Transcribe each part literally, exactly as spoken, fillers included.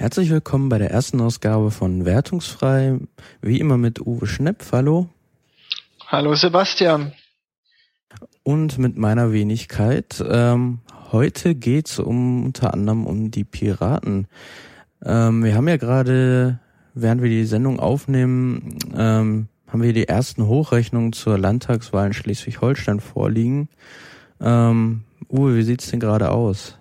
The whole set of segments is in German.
Herzlich willkommen bei der ersten Ausgabe von Wertungsfrei, wie immer mit Uwe Schnepf, hallo. Hallo Sebastian. Und mit meiner Wenigkeit. Ähm, heute geht's um unter anderem um die Piraten. Ähm, wir haben ja gerade, während wir die Sendung aufnehmen, ähm, haben wir die ersten Hochrechnungen zur Landtagswahl in Schleswig-Holstein vorliegen. Ähm, Uwe, wie sieht's denn gerade aus?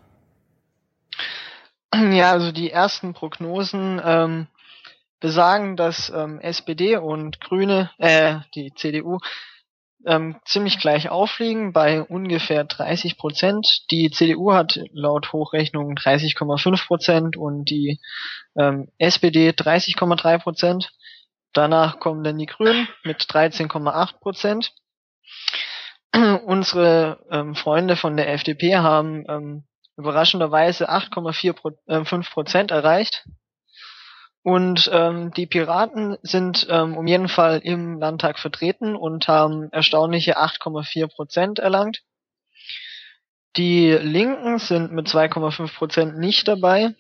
Ja, also die ersten Prognosen ähm, besagen, dass ähm, S P D und Grüne, äh, die C D U, ähm, ziemlich gleich aufliegen bei ungefähr dreißig Prozent. Die C D U hat laut Hochrechnung dreißig Komma fünf Prozent und die ähm, S P D dreißig Komma drei Prozent. Danach kommen dann die Grünen mit dreizehn Komma acht Prozent. Unsere ähm, Freunde von der F D P haben ähm, überraschenderweise acht Komma fünf Prozent erreicht. Und ähm, die Piraten sind ähm, um jeden Fall im Landtag vertreten und haben erstaunliche acht Komma vier Prozent erlangt. Die Linken sind mit zwei Komma fünf Prozent nicht dabei.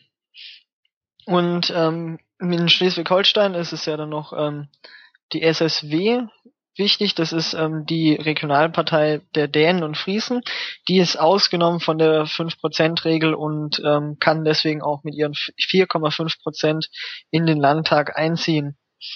Und ähm, in Schleswig-Holstein ist es ja dann noch ähm, die S S W wichtig. Das ist ähm, die Regionalpartei der Dänen und Friesen. Die ist ausgenommen von der fünf Prozent Regel und ähm, kann deswegen auch mit ihren vier Komma fünf Prozent in den Landtag einziehen.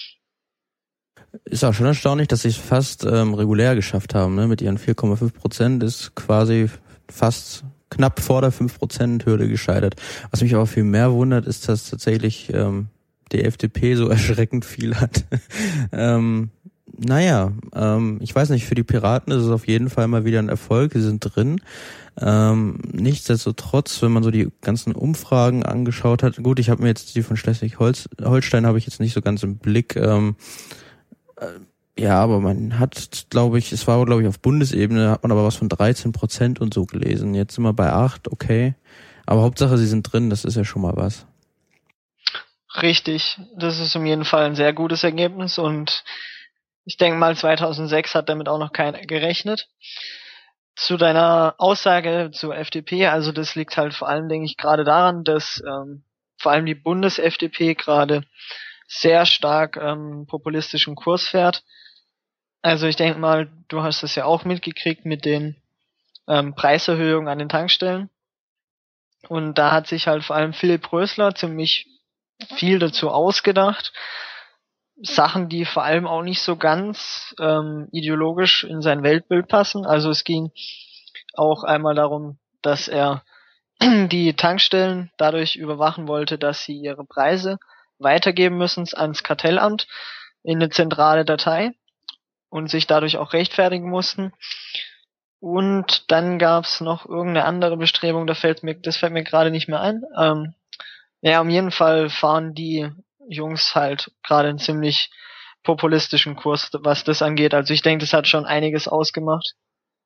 Ist auch schon erstaunlich, dass sie es fast ähm, regulär geschafft haben. Ne? Mit ihren vier Komma fünf Prozent ist quasi fast knapp vor der fünf Prozent Hürde gescheitert. Was mich aber viel mehr wundert, ist, dass tatsächlich ähm, die F D P so erschreckend viel hat. ähm, naja, ähm, ich weiß nicht, für die Piraten ist es auf jeden Fall mal wieder ein Erfolg, sie sind drin. Ähm, nichtsdestotrotz, wenn man so die ganzen Umfragen angeschaut hat, gut, ich habe mir jetzt die von Schleswig-Holstein habe ich jetzt nicht so ganz im Blick, ähm, äh, ja, aber man hat, glaube ich, es war, glaube ich, auf Bundesebene, hat man aber was von dreizehn Prozent und so gelesen. Jetzt sind wir bei acht, okay. Aber Hauptsache, sie sind drin, das ist ja schon mal was. Richtig, das ist um jeden Fall ein sehr gutes Ergebnis und ich denke mal, zweitausendsechs hat damit auch noch keiner gerechnet. Zu deiner Aussage zur F D P, also das liegt halt vor allem, denke ich, gerade daran, dass ähm, vor allem die Bundes-F D P gerade sehr stark ähm, populistischen Kurs fährt. Also ich denke mal, du hast das ja auch mitgekriegt mit den ähm, Preiserhöhungen an den Tankstellen. Und da hat sich halt vor allem Philipp Rösler ziemlich viel dazu ausgedacht. Sachen, die vor allem auch nicht so ganz ähm, ideologisch in sein Weltbild passen. Also es ging auch einmal darum, dass er die Tankstellen dadurch überwachen wollte, dass sie ihre Preise weitergeben müssen ans Kartellamt in eine zentrale Datei und sich dadurch auch rechtfertigen mussten. Und dann gab's noch irgendeine andere Bestrebung, da fällt mir, das fällt mir gerade nicht mehr ein. Ähm, ja, um jeden Fall fahren die Jungs halt gerade einen ziemlich populistischen Kurs, was das angeht. Also ich denke, das hat schon einiges ausgemacht.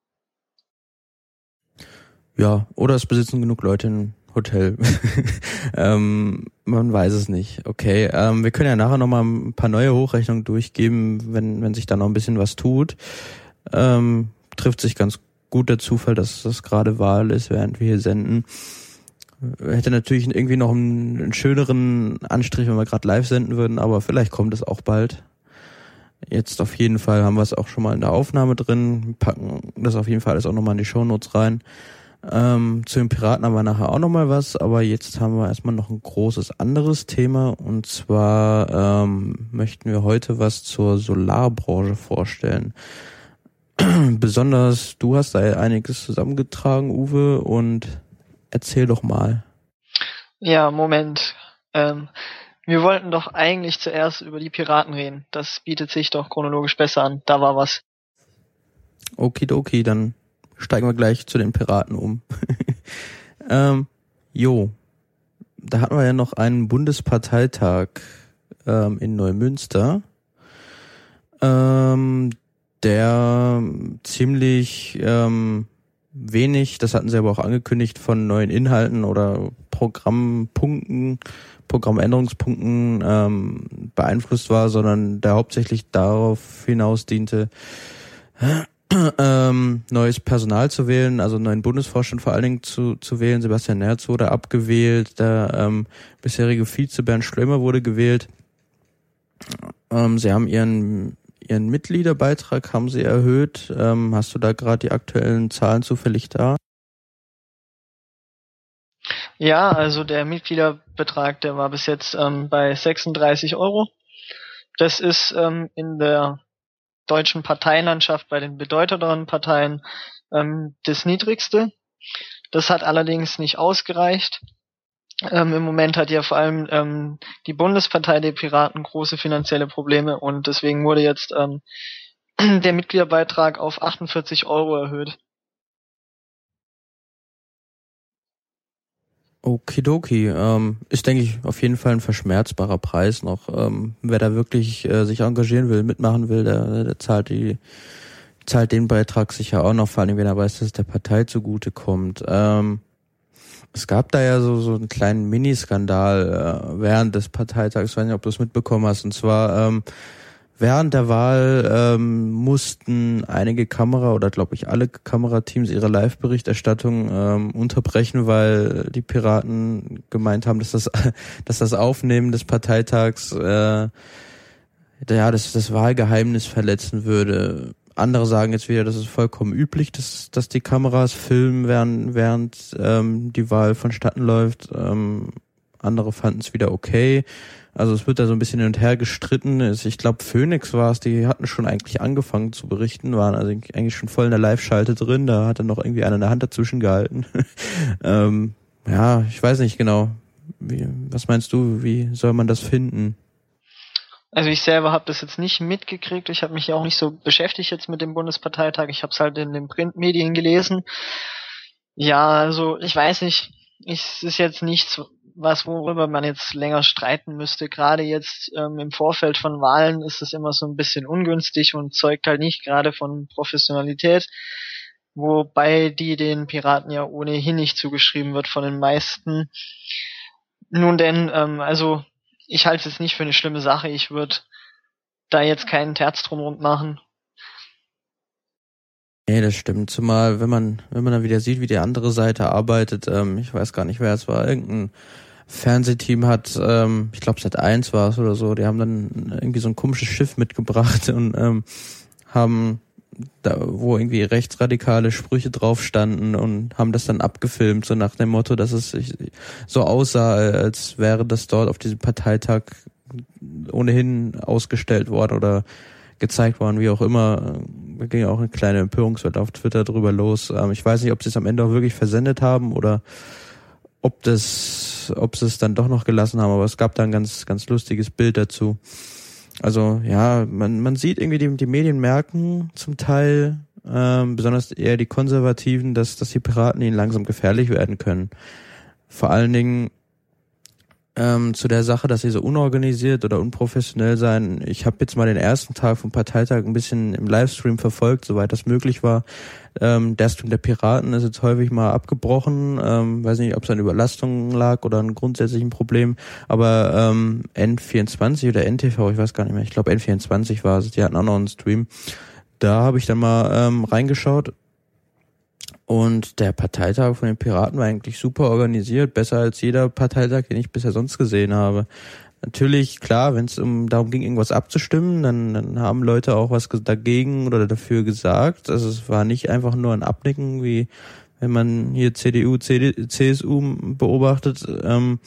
Ja, oder es besitzen genug Leute ein Hotel. ähm, man weiß es nicht. Okay, ähm, wir können ja nachher nochmal ein paar neue Hochrechnungen durchgeben, wenn wenn sich da noch ein bisschen was tut. Ähm, trifft sich ganz gut der Zufall, dass das gerade Wahl ist, während wir hier senden. Hätte natürlich irgendwie noch einen, einen schöneren Anstrich, wenn wir gerade live senden würden, aber vielleicht kommt es auch bald. Jetzt auf jeden Fall haben wir es auch schon mal in der Aufnahme drin, wir packen das auf jeden Fall alles auch nochmal in die Shownotes rein. Ähm, zu den Piraten haben wir nachher auch nochmal was, aber jetzt haben wir erstmal noch ein großes anderes Thema und zwar ähm, möchten wir heute was zur Solarbranche vorstellen. Besonders du hast da einiges zusammengetragen, Uwe, und erzähl doch mal. Ja, Moment. Ähm, wir wollten doch eigentlich zuerst über die Piraten reden. Das bietet sich doch chronologisch besser an. Da war was. Okidoki, dann steigen wir gleich zu den Piraten um. ähm, jo, da hatten wir ja noch einen Bundesparteitag ähm, in Neumünster, ähm, der ziemlich ähm, wenig, das hatten sie aber auch angekündigt, von neuen Inhalten oder Programmpunkten, Programmänderungspunkten ähm, beeinflusst war, sondern der hauptsächlich darauf hinaus diente, ähm, neues Personal zu wählen, also einen neuen Bundesvorstand vor allen Dingen zu, zu wählen. Sebastian Nerz wurde abgewählt, der ähm, bisherige Vize Bernd Schlömer wurde gewählt. Ähm, sie haben ihren ihren Mitgliederbeitrag haben sie erhöht. Ähm, hast du da gerade die aktuellen Zahlen zufällig da? Ja, also der Mitgliederbetrag, der war bis jetzt ähm, bei sechsunddreißig Euro. Das ist ähm, in der deutschen Parteienlandschaft bei den bedeutenderen Parteien ähm, das niedrigste. Das hat allerdings nicht ausgereicht. Ähm, Im Moment hat ja vor allem ähm, die Bundespartei der Piraten große finanzielle Probleme und deswegen wurde jetzt ähm, der Mitgliederbeitrag auf achtundvierzig Euro erhöht. Okidoki, ähm, ist, denke ich, auf jeden Fall ein verschmerzbarer Preis noch. Ähm, wer da wirklich äh, sich engagieren will, mitmachen will, der, der zahlt die zahlt den Beitrag sicher auch noch, vor allem wenn er weiß, dass es der Partei zugute kommt. Ähm, es gab da ja so so einen kleinen Miniskandal äh, während des Parteitags, ich weiß nicht, ob du es mitbekommen hast, und zwar ähm, während der Wahl ähm, mussten einige Kamera- oder glaube ich alle Kamerateams ihre Live-Berichterstattung ähm, unterbrechen, weil die Piraten gemeint haben, dass das dass das Aufnehmen des Parteitags äh, ja das das Wahlgeheimnis verletzen würde. Andere sagen jetzt wieder, das ist vollkommen üblich, dass dass die Kameras filmen, während während ähm, die Wahl vonstatten läuft. Ähm, andere fanden es wieder okay. Also es wird da so ein bisschen hin und her gestritten. Ich glaube, Phoenix war es, die hatten schon eigentlich angefangen zu berichten, waren also eigentlich schon voll in der Live-Schalte drin. Da hat dann noch irgendwie einer eine Hand dazwischen gehalten. ähm, ja, ich weiß nicht genau. Wie, was meinst du, wie soll man das finden? Also ich selber habe das jetzt nicht mitgekriegt. Ich habe mich ja auch nicht so beschäftigt jetzt mit dem Bundesparteitag. Ich habe es halt in den Printmedien gelesen. Ja, also ich weiß nicht. Es ist jetzt nichts, was worüber man jetzt länger streiten müsste. Gerade jetzt ähm, im Vorfeld von Wahlen ist es immer so ein bisschen ungünstig und zeugt halt nicht gerade von Professionalität, wobei die den Piraten ja ohnehin nicht zugeschrieben wird von den meisten. Nun denn, ähm, also ich halte es nicht für eine schlimme Sache. Ich würde da jetzt keinen Terz drum rund machen. Nee, das stimmt. Zumal, wenn man, wenn man dann wieder sieht, wie die andere Seite arbeitet, ähm, ich weiß gar nicht, wer es war, irgendein Fernsehteam hat, ähm, ich glaube Sat eins war es oder so, die haben dann irgendwie so ein komisches Schiff mitgebracht und ähm, haben da, wo irgendwie rechtsradikale Sprüche drauf standen und haben das dann abgefilmt, so nach dem Motto, dass es so aussah, als wäre das dort auf diesem Parteitag ohnehin ausgestellt worden oder gezeigt worden, wie auch immer. Da ging auch eine kleine Empörungswelle auf Twitter drüber los. Ich weiß nicht, ob sie es am Ende auch wirklich versendet haben oder ob das, ob sie es dann doch noch gelassen haben, aber es gab da ein ganz, ganz lustiges Bild dazu. Also ja, man man sieht irgendwie, die, die Medien merken zum Teil, ähm, besonders eher die Konservativen, dass dass die Piraten ihnen langsam gefährlich werden können. Vor allen Dingen ähm, zu der Sache, dass sie so unorganisiert oder unprofessionell seien. Ich habe jetzt mal den ersten Tag vom Parteitag ein bisschen im Livestream verfolgt, soweit das möglich war. Ähm, der Stream der Piraten ist jetzt häufig mal abgebrochen. Ähm, weiß nicht, ob es an Überlastung lag oder an grundsätzlichen Problem. Aber ähm, N vierundzwanzig oder N T V, ich weiß gar nicht mehr. Ich glaube N vierundzwanzig war es. Die hatten auch noch einen Stream. Da habe ich dann mal ähm, reingeschaut. Und der Parteitag von den Piraten war eigentlich super organisiert, besser als jeder Parteitag, den ich bisher sonst gesehen habe. Natürlich, klar, wenn es um darum ging, irgendwas abzustimmen, dann, dann haben Leute auch was dagegen oder dafür gesagt. Also es war nicht einfach nur ein Abnicken, wie wenn man hier C D U, C D, C S U beobachtet. Ähm,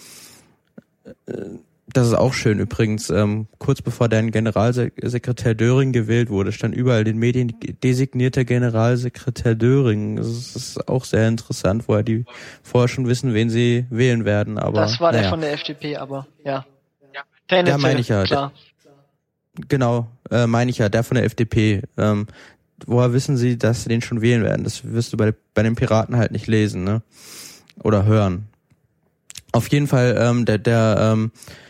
das ist auch schön übrigens. Ähm, kurz bevor dein Generalsekretär Döring gewählt wurde, stand überall in den Medien designierter Generalsekretär Döring. Das ist auch sehr interessant, woher die vorher schon wissen, wen sie wählen werden. Aber das war naja. der von der F D P, aber ja. Ja, meine ich ja. Klar. Genau, äh, meine ich ja, der von der F D P. Ähm, woher wissen sie, dass sie den schon wählen werden? Das wirst du bei, bei den Piraten halt nicht lesen, ne? Oder hören. Auf jeden Fall, ähm, der, der ähm,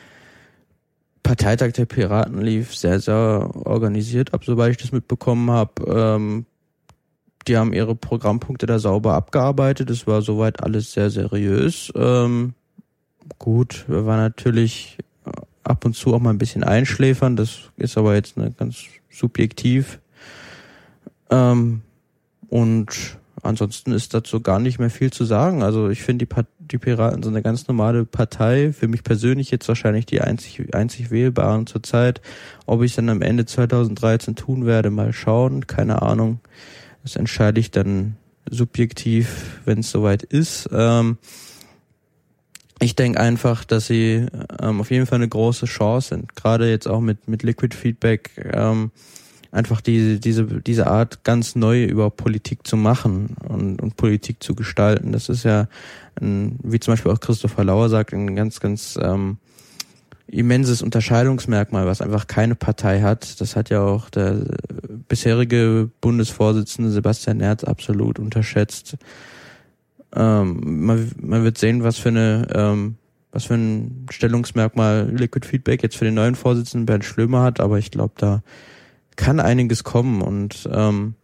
Parteitag der Piraten lief sehr, sehr organisiert ab, soweit ich das mitbekommen habe. Ähm, die haben ihre Programmpunkte da sauber abgearbeitet. Es war soweit alles sehr seriös. Ähm, gut, war natürlich ab und zu auch mal ein bisschen einschläfern. Das ist aber jetzt eine ganz subjektiv. Ähm, und ansonsten ist dazu gar nicht mehr viel zu sagen. Also ich finde, die, die Piraten sind eine ganz normale Partei. Für mich persönlich jetzt wahrscheinlich die einzig, einzig wählbaren zurzeit. Ob ich es dann am Ende zweitausenddreizehn tun werde, mal schauen. Keine Ahnung. Das entscheide ich dann subjektiv, wenn es soweit ist. Ähm, ich denke einfach, dass sie ähm, auf jeden Fall eine große Chance sind. Gerade jetzt auch mit, mit Liquid Feedback, ähm, einfach diese, diese, diese Art ganz neu über Politik zu machen und, und Politik zu gestalten. Das ist ja, ein, wie zum Beispiel auch Christopher Lauer sagt, ein ganz, ganz ähm, immenses Unterscheidungsmerkmal, was einfach keine Partei hat. Das hat ja auch der bisherige Bundesvorsitzende Sebastian Nerz absolut unterschätzt. Ähm, man, man wird sehen, was für eine, ähm, was für ein Stellungsmerkmal Liquid Feedback jetzt für den neuen Vorsitzenden Bernd Schlömer hat, aber ich glaube, da kann einiges kommen und ähm,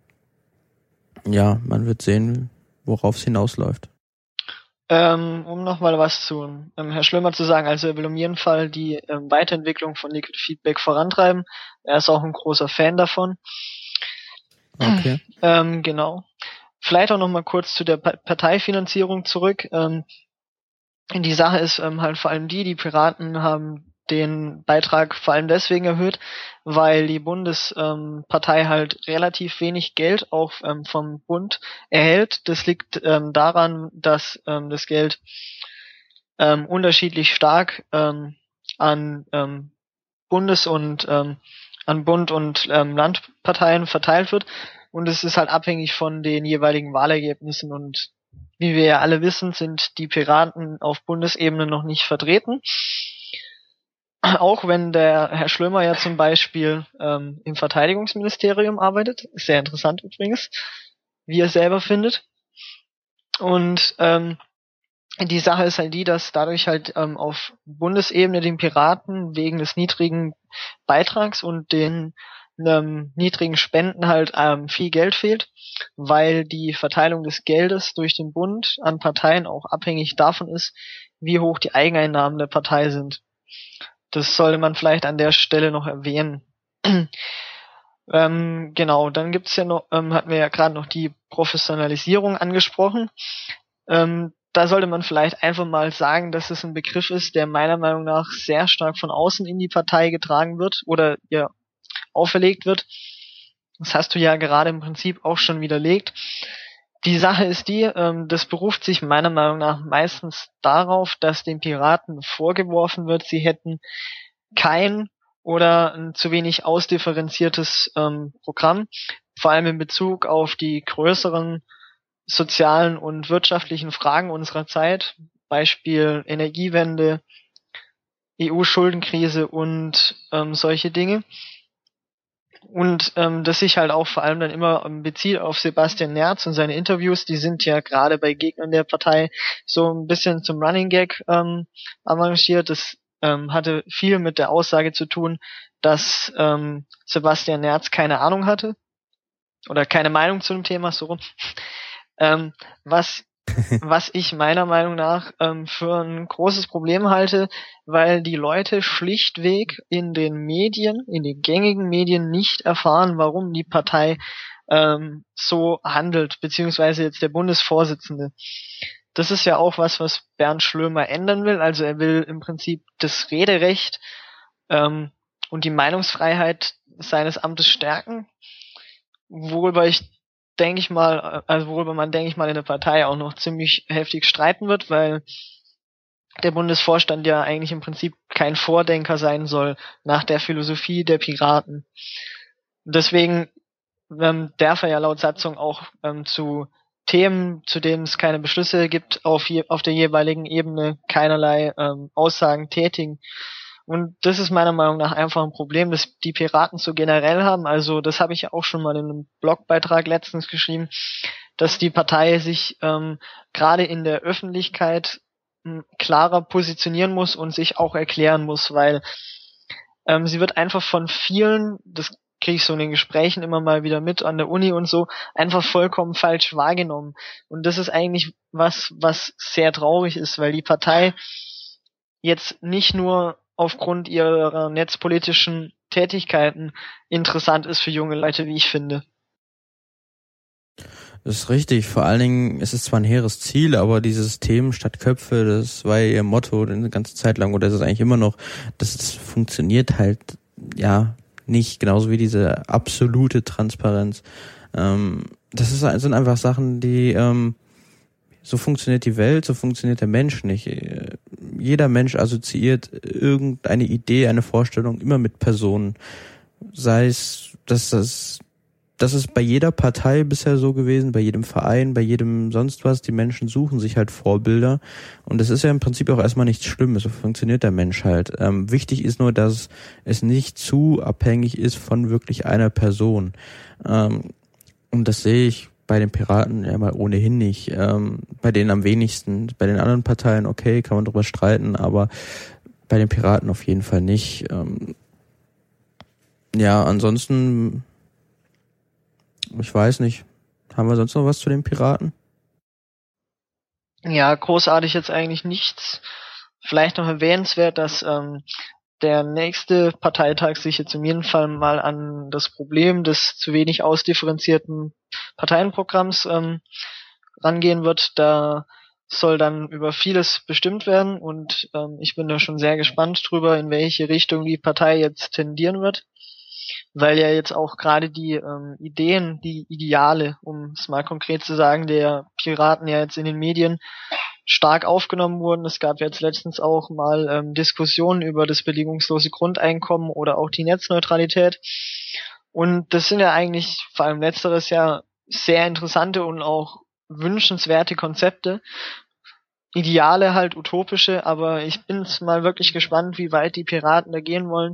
ja, man wird sehen, worauf es hinausläuft. Ähm, um nochmal was zu ähm, Herr Schlömer zu sagen, also er will um jeden Fall die ähm, Weiterentwicklung von Liquid Feedback vorantreiben. Er ist auch ein großer Fan davon. Okay. ähm, genau. Vielleicht auch nochmal kurz zu der pa- Parteifinanzierung zurück. Ähm, die Sache ist ähm, halt vor allem die, die Piraten haben den Beitrag vor allem deswegen erhöht, weil die Bundespartei ähm, halt relativ wenig Geld auch ähm, vom Bund erhält. Das liegt ähm, daran, dass ähm, das Geld ähm, unterschiedlich stark ähm, an ähm, Bundes- und ähm, an Bund- und ähm, Landparteien verteilt wird. Und es ist halt abhängig von den jeweiligen Wahlergebnissen. Und wie wir ja alle wissen, sind die Piraten auf Bundesebene noch nicht vertreten. Auch wenn der Herr Schlömer ja zum Beispiel ähm, im Verteidigungsministerium arbeitet. Sehr interessant übrigens, wie er selber findet. Und ähm, die Sache ist halt die, dass dadurch halt ähm, auf Bundesebene den Piraten wegen des niedrigen Beitrags und den ähm, niedrigen Spenden halt ähm, viel Geld fehlt, weil die Verteilung des Geldes durch den Bund an Parteien auch abhängig davon ist, wie hoch die Eigeneinnahmen der Partei sind. Das sollte man vielleicht an der Stelle noch erwähnen. ähm, genau, dann gibt's ja noch, ähm, hatten wir ja gerade noch die Professionalisierung angesprochen. Ähm, da sollte man vielleicht einfach mal sagen, dass es ein Begriff ist, der meiner Meinung nach sehr stark von außen in die Partei getragen wird oder ihr auferlegt wird. Das hast du ja gerade im Prinzip auch schon widerlegt. Die Sache ist die, ähm, das beruft sich meiner Meinung nach meistens darauf, dass den Piraten vorgeworfen wird, sie hätten kein oder ein zu wenig ausdifferenziertes ähm, Programm, vor allem in Bezug auf die größeren sozialen und wirtschaftlichen Fragen unserer Zeit, Beispiel Energiewende, E U-Schuldenkrise und ähm, solche Dinge. Und ähm, das sich halt auch vor allem dann immer bezieht auf Sebastian Nerz und seine Interviews, die sind ja gerade bei Gegnern der Partei so ein bisschen zum Running Gag ähm, avanciert. Das ähm, hatte viel mit der Aussage zu tun, dass ähm, Sebastian Nerz keine Ahnung hatte oder keine Meinung zu dem Thema, so rum. Ähm, was was ich meiner Meinung nach ähm, für ein großes Problem halte, weil die Leute schlichtweg in den Medien, in den gängigen Medien nicht erfahren, warum die Partei ähm, so handelt, beziehungsweise jetzt der Bundesvorsitzende. Das ist ja auch was, was Bernd Schlömer ändern will. Also er will im Prinzip das Rederecht ähm, und die Meinungsfreiheit seines Amtes stärken, worüber ich denke ich mal, also worüber man, denke ich mal, in der Partei auch noch ziemlich heftig streiten wird, weil der Bundesvorstand ja eigentlich im Prinzip kein Vordenker sein soll nach der Philosophie der Piraten. Deswegen ähm, darf er ja laut Satzung auch ähm, zu Themen, zu denen es keine Beschlüsse gibt, auf, je, auf der jeweiligen Ebene keinerlei ähm, Aussagen tätigen. Und das ist meiner Meinung nach einfach ein Problem, das die Piraten so generell haben. Also das habe ich ja auch schon mal in einem Blogbeitrag letztens geschrieben, dass die Partei sich ähm, gerade in der Öffentlichkeit m, klarer positionieren muss und sich auch erklären muss, weil ähm, sie wird einfach von vielen, das kriege ich so in den Gesprächen immer mal wieder mit an der Uni und so, einfach vollkommen falsch wahrgenommen. Und das ist eigentlich was, was sehr traurig ist, weil die Partei jetzt nicht nur aufgrund ihrer netzpolitischen Tätigkeiten interessant ist für junge Leute, wie ich finde. Das ist richtig. Vor allen Dingen ist es zwar ein hehres Ziel, aber dieses Themen statt Köpfe, das war ja ihr Motto eine ganze Zeit lang, oder ist es eigentlich immer noch. Das, das funktioniert halt, ja, nicht. Genauso wie diese absolute Transparenz. Ähm, das ist, sind einfach Sachen, die, ähm, so funktioniert die Welt, so funktioniert der Mensch nicht. Jeder Mensch assoziiert irgendeine Idee, eine Vorstellung immer mit Personen. Sei es, dass das Das ist bei jeder Partei bisher so gewesen, bei jedem Verein, bei jedem sonst was. Die Menschen suchen sich halt Vorbilder. Und das ist ja im Prinzip auch erstmal nichts Schlimmes. So funktioniert der Mensch halt. Ähm, wichtig ist nur, dass es nicht zu abhängig ist von wirklich einer Person. Ähm, und das sehe ich bei den Piraten ja mal ohnehin nicht. Ähm, bei denen am wenigsten. Bei den anderen Parteien, okay, kann man drüber streiten, aber bei den Piraten auf jeden Fall nicht. Ähm, ja, ansonsten... Ich weiß nicht. Haben wir sonst noch was zu den Piraten? Ja, großartig jetzt eigentlich nichts. Vielleicht noch erwähnenswert, dass ähm, der nächste Parteitag sich jetzt in jedem Fall mal an das Problem des zu wenig ausdifferenzierten Parteienprogramms ähm, rangehen wird. Da soll dann über vieles bestimmt werden und ähm, ich bin da schon sehr gespannt drüber, in welche Richtung die Partei jetzt tendieren wird. Weil ja jetzt auch gerade die ähm, Ideen, die Ideale, um es mal konkret zu sagen, der Piraten ja jetzt in den Medien stark aufgenommen wurden. Es gab jetzt letztens auch mal ähm, Diskussionen über das bedingungslose Grundeinkommen oder auch die Netzneutralität. Und das sind ja eigentlich, vor allem letzteres ja, sehr interessante und auch wünschenswerte Konzepte. Ideale halt, utopische, aber ich bin jetzt mal wirklich gespannt, wie weit die Piraten da gehen wollen.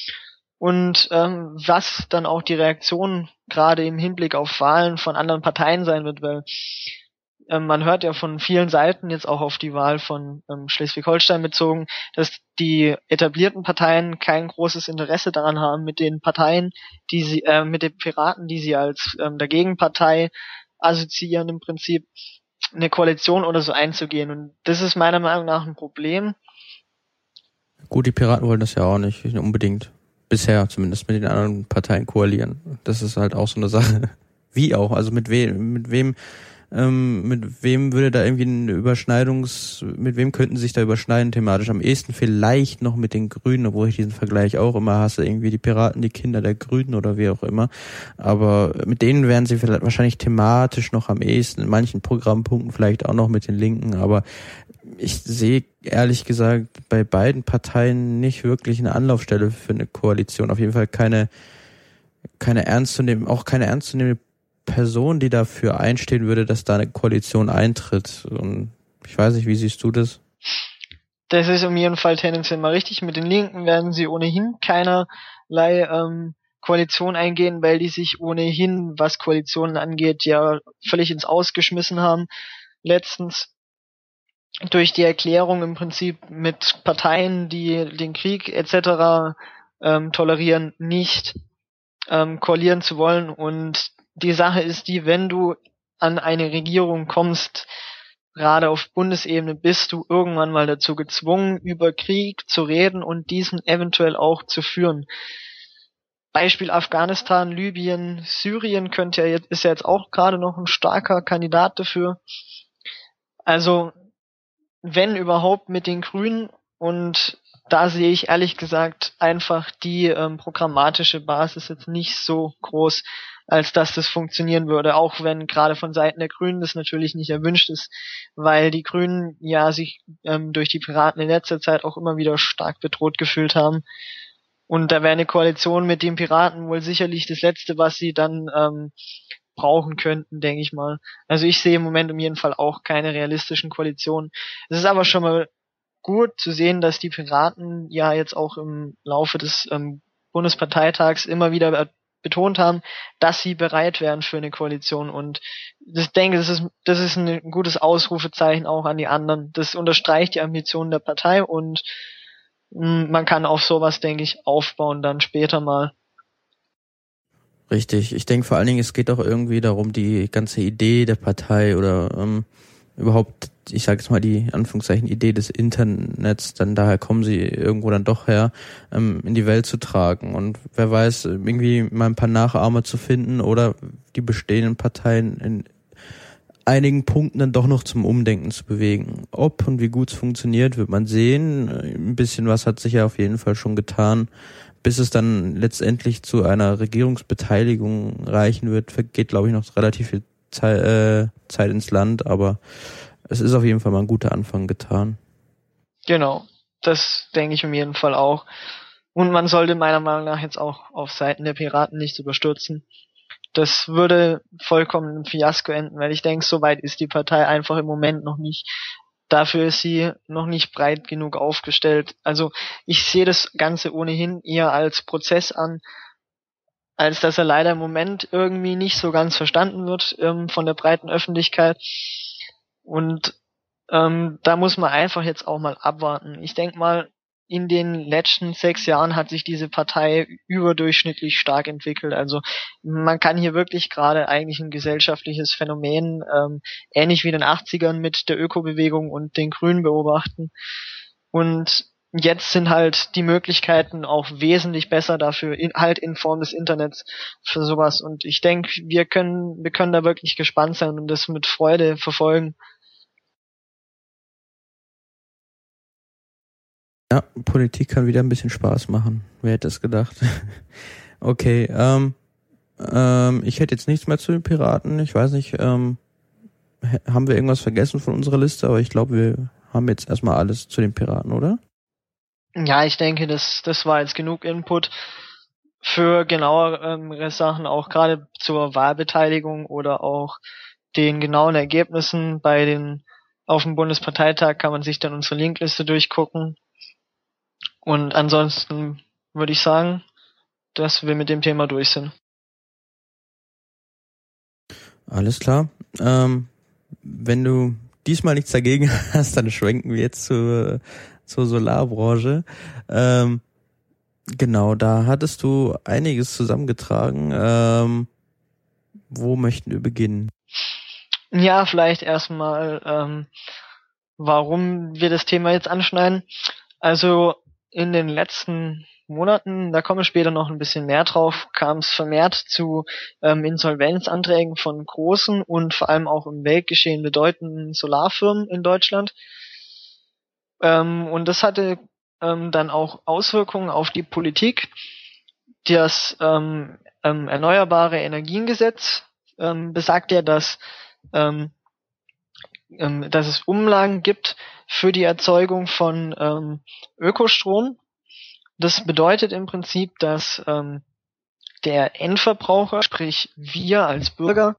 Und ähm, was dann auch die Reaktion gerade im Hinblick auf Wahlen von anderen Parteien sein wird, weil ähm, man hört ja von vielen Seiten, jetzt auch auf die Wahl von ähm, Schleswig-Holstein bezogen, dass die etablierten Parteien kein großes Interesse daran haben, mit den Parteien, die sie, äh, mit den Piraten, die sie als ähm, Dagegenpartei assoziieren, im Prinzip eine Koalition oder so einzugehen. Und das ist meiner Meinung nach ein Problem. Gut, die Piraten wollen das ja auch nicht, nicht unbedingt. Bisher zumindest mit den anderen Parteien koalieren. Das ist halt auch so eine Sache. Wie auch? Also mit wem, mit wem, ähm, mit wem würde da irgendwie eine Überschneidungs, mit wem könnten sie sich da überschneiden thematisch? Am ehesten vielleicht noch mit den Grünen, obwohl ich diesen Vergleich auch immer hasse. Irgendwie die Piraten, die Kinder der Grünen oder wie auch immer. Aber mit denen wären sie vielleicht wahrscheinlich thematisch noch am ehesten. In manchen Programmpunkten vielleicht auch noch mit den Linken. Aber ich sehe ehrlich gesagt bei beiden Parteien nicht wirklich eine Anlaufstelle für eine Koalition. Auf jeden Fall keine, keine ernstzunehmende, auch keine ernstzunehmende Person, die dafür einstehen würde, dass da eine Koalition eintritt. Und ich weiß nicht, wie siehst du das? Das ist um jeden Fall tendenziell mal richtig. Mit den Linken werden sie ohnehin keinerlei ähm, Koalition eingehen, weil die sich ohnehin, was Koalitionen angeht, ja völlig ins Ausgeschmissen haben. Letztens durch die Erklärung im Prinzip mit Parteien, die den Krieg et cetera ähm, tolerieren, nicht ähm, koalieren zu wollen. Und die Sache ist die, wenn du an eine Regierung kommst, gerade auf Bundesebene, bist du irgendwann mal dazu gezwungen, über Krieg zu reden und diesen eventuell auch zu führen. Beispiel Afghanistan, Libyen, Syrien könnte ja jetzt, ist ja jetzt auch gerade noch ein starker Kandidat dafür. Also wenn überhaupt mit den Grünen, und da sehe ich ehrlich gesagt einfach die ähm, programmatische Basis jetzt nicht so groß, als dass das funktionieren würde, auch wenn gerade von Seiten der Grünen das natürlich nicht erwünscht ist, weil die Grünen ja sich ähm, durch die Piraten in letzter Zeit auch immer wieder stark bedroht gefühlt haben. Und da wäre eine Koalition mit den Piraten wohl sicherlich das Letzte, was sie dann ähm, brauchen könnten, denke ich mal. Also ich sehe im Moment um jeden Fall auch keine realistischen Koalitionen. Es ist aber schon mal gut zu sehen, dass die Piraten ja jetzt auch im Laufe des ähm, Bundesparteitags immer wieder betont haben, dass sie bereit wären für eine Koalition. Und ich denke, das ist, das ist ein gutes Ausrufezeichen auch an die anderen. Das unterstreicht die Ambitionen der Partei und mh, man kann auf sowas, denke ich, aufbauen dann später mal. Richtig. Ich denke vor allen Dingen, es geht auch irgendwie darum, die ganze Idee der Partei oder ähm, überhaupt, ich sage jetzt mal die Anführungszeichen Idee des Internets, dann daher kommen sie irgendwo dann doch her, ähm, in die Welt zu tragen. Und wer weiß, irgendwie mal ein paar Nachahmer zu finden oder die bestehenden Parteien in einigen Punkten dann doch noch zum Umdenken zu bewegen. Ob und wie gut es funktioniert, wird man sehen. Ein bisschen was hat sich ja auf jeden Fall schon getan. Bis es dann letztendlich zu einer Regierungsbeteiligung reichen wird, geht, glaube ich, noch relativ viel Zeit, äh, Zeit ins Land, aber es ist auf jeden Fall mal ein guter Anfang getan. Genau, das denke ich auf jeden Fall auch. Und man sollte meiner Meinung nach jetzt auch auf Seiten der Piraten nicht überstürzen. Das würde vollkommen im Fiasko enden, weil ich denke, so weit ist die Partei einfach im Moment noch nicht. Dafür ist sie noch nicht breit genug aufgestellt. Also ich sehe das Ganze ohnehin eher als Prozess an, als dass er leider im Moment irgendwie nicht so ganz verstanden wird ähm, von der breiten Öffentlichkeit. Und ähm, da muss man einfach jetzt auch mal abwarten. Ich denke mal, in den letzten sechs Jahren hat sich diese Partei überdurchschnittlich stark entwickelt. Also man kann hier wirklich gerade eigentlich ein gesellschaftliches Phänomen, ähm, ähnlich wie in den achtzigern mit der Ökobewegung und den Grünen beobachten. Und jetzt sind halt die Möglichkeiten auch wesentlich besser dafür, in, halt in Form des Internets für sowas. Und ich denke, wir können, wir können da wirklich gespannt sein und das mit Freude verfolgen. Ja, Politik kann wieder ein bisschen Spaß machen. Wer hätte es gedacht? Okay, ähm, ähm, ich hätte jetzt nichts mehr zu den Piraten. Ich weiß nicht, ähm, haben wir irgendwas vergessen von unserer Liste? Aber ich glaube, wir haben jetzt erstmal alles zu den Piraten, oder? Ja, ich denke, das, das war jetzt genug Input für genauere Sachen, auch gerade zur Wahlbeteiligung oder auch den genauen Ergebnissen bei den auf dem Bundesparteitag kann man sich dann unsere Linkliste durchgucken. Und ansonsten würde ich sagen, dass wir mit dem Thema durch sind. Alles klar. Ähm, wenn du diesmal nichts dagegen hast, dann schwenken wir jetzt zur, zur Solarbranche. Ähm, genau, da hattest du einiges zusammengetragen. Ähm, wo möchten wir beginnen? Ja, vielleicht erstmal, ähm, warum wir das Thema jetzt anschneiden. Also in den letzten Monaten, da kommen wir später noch ein bisschen mehr drauf, kam es vermehrt zu ähm, Insolvenzanträgen von großen und vor allem auch im Weltgeschehen bedeutenden Solarfirmen in Deutschland. Ähm, und das hatte ähm, dann auch Auswirkungen auf die Politik. Das ähm, ähm, Erneuerbare Energiengesetz ähm, besagt ja, dass ähm, ähm, dass es Umlagen gibt für die Erzeugung von ähm, Ökostrom. Das bedeutet im Prinzip, dass ähm, der Endverbraucher, sprich wir als Bürger,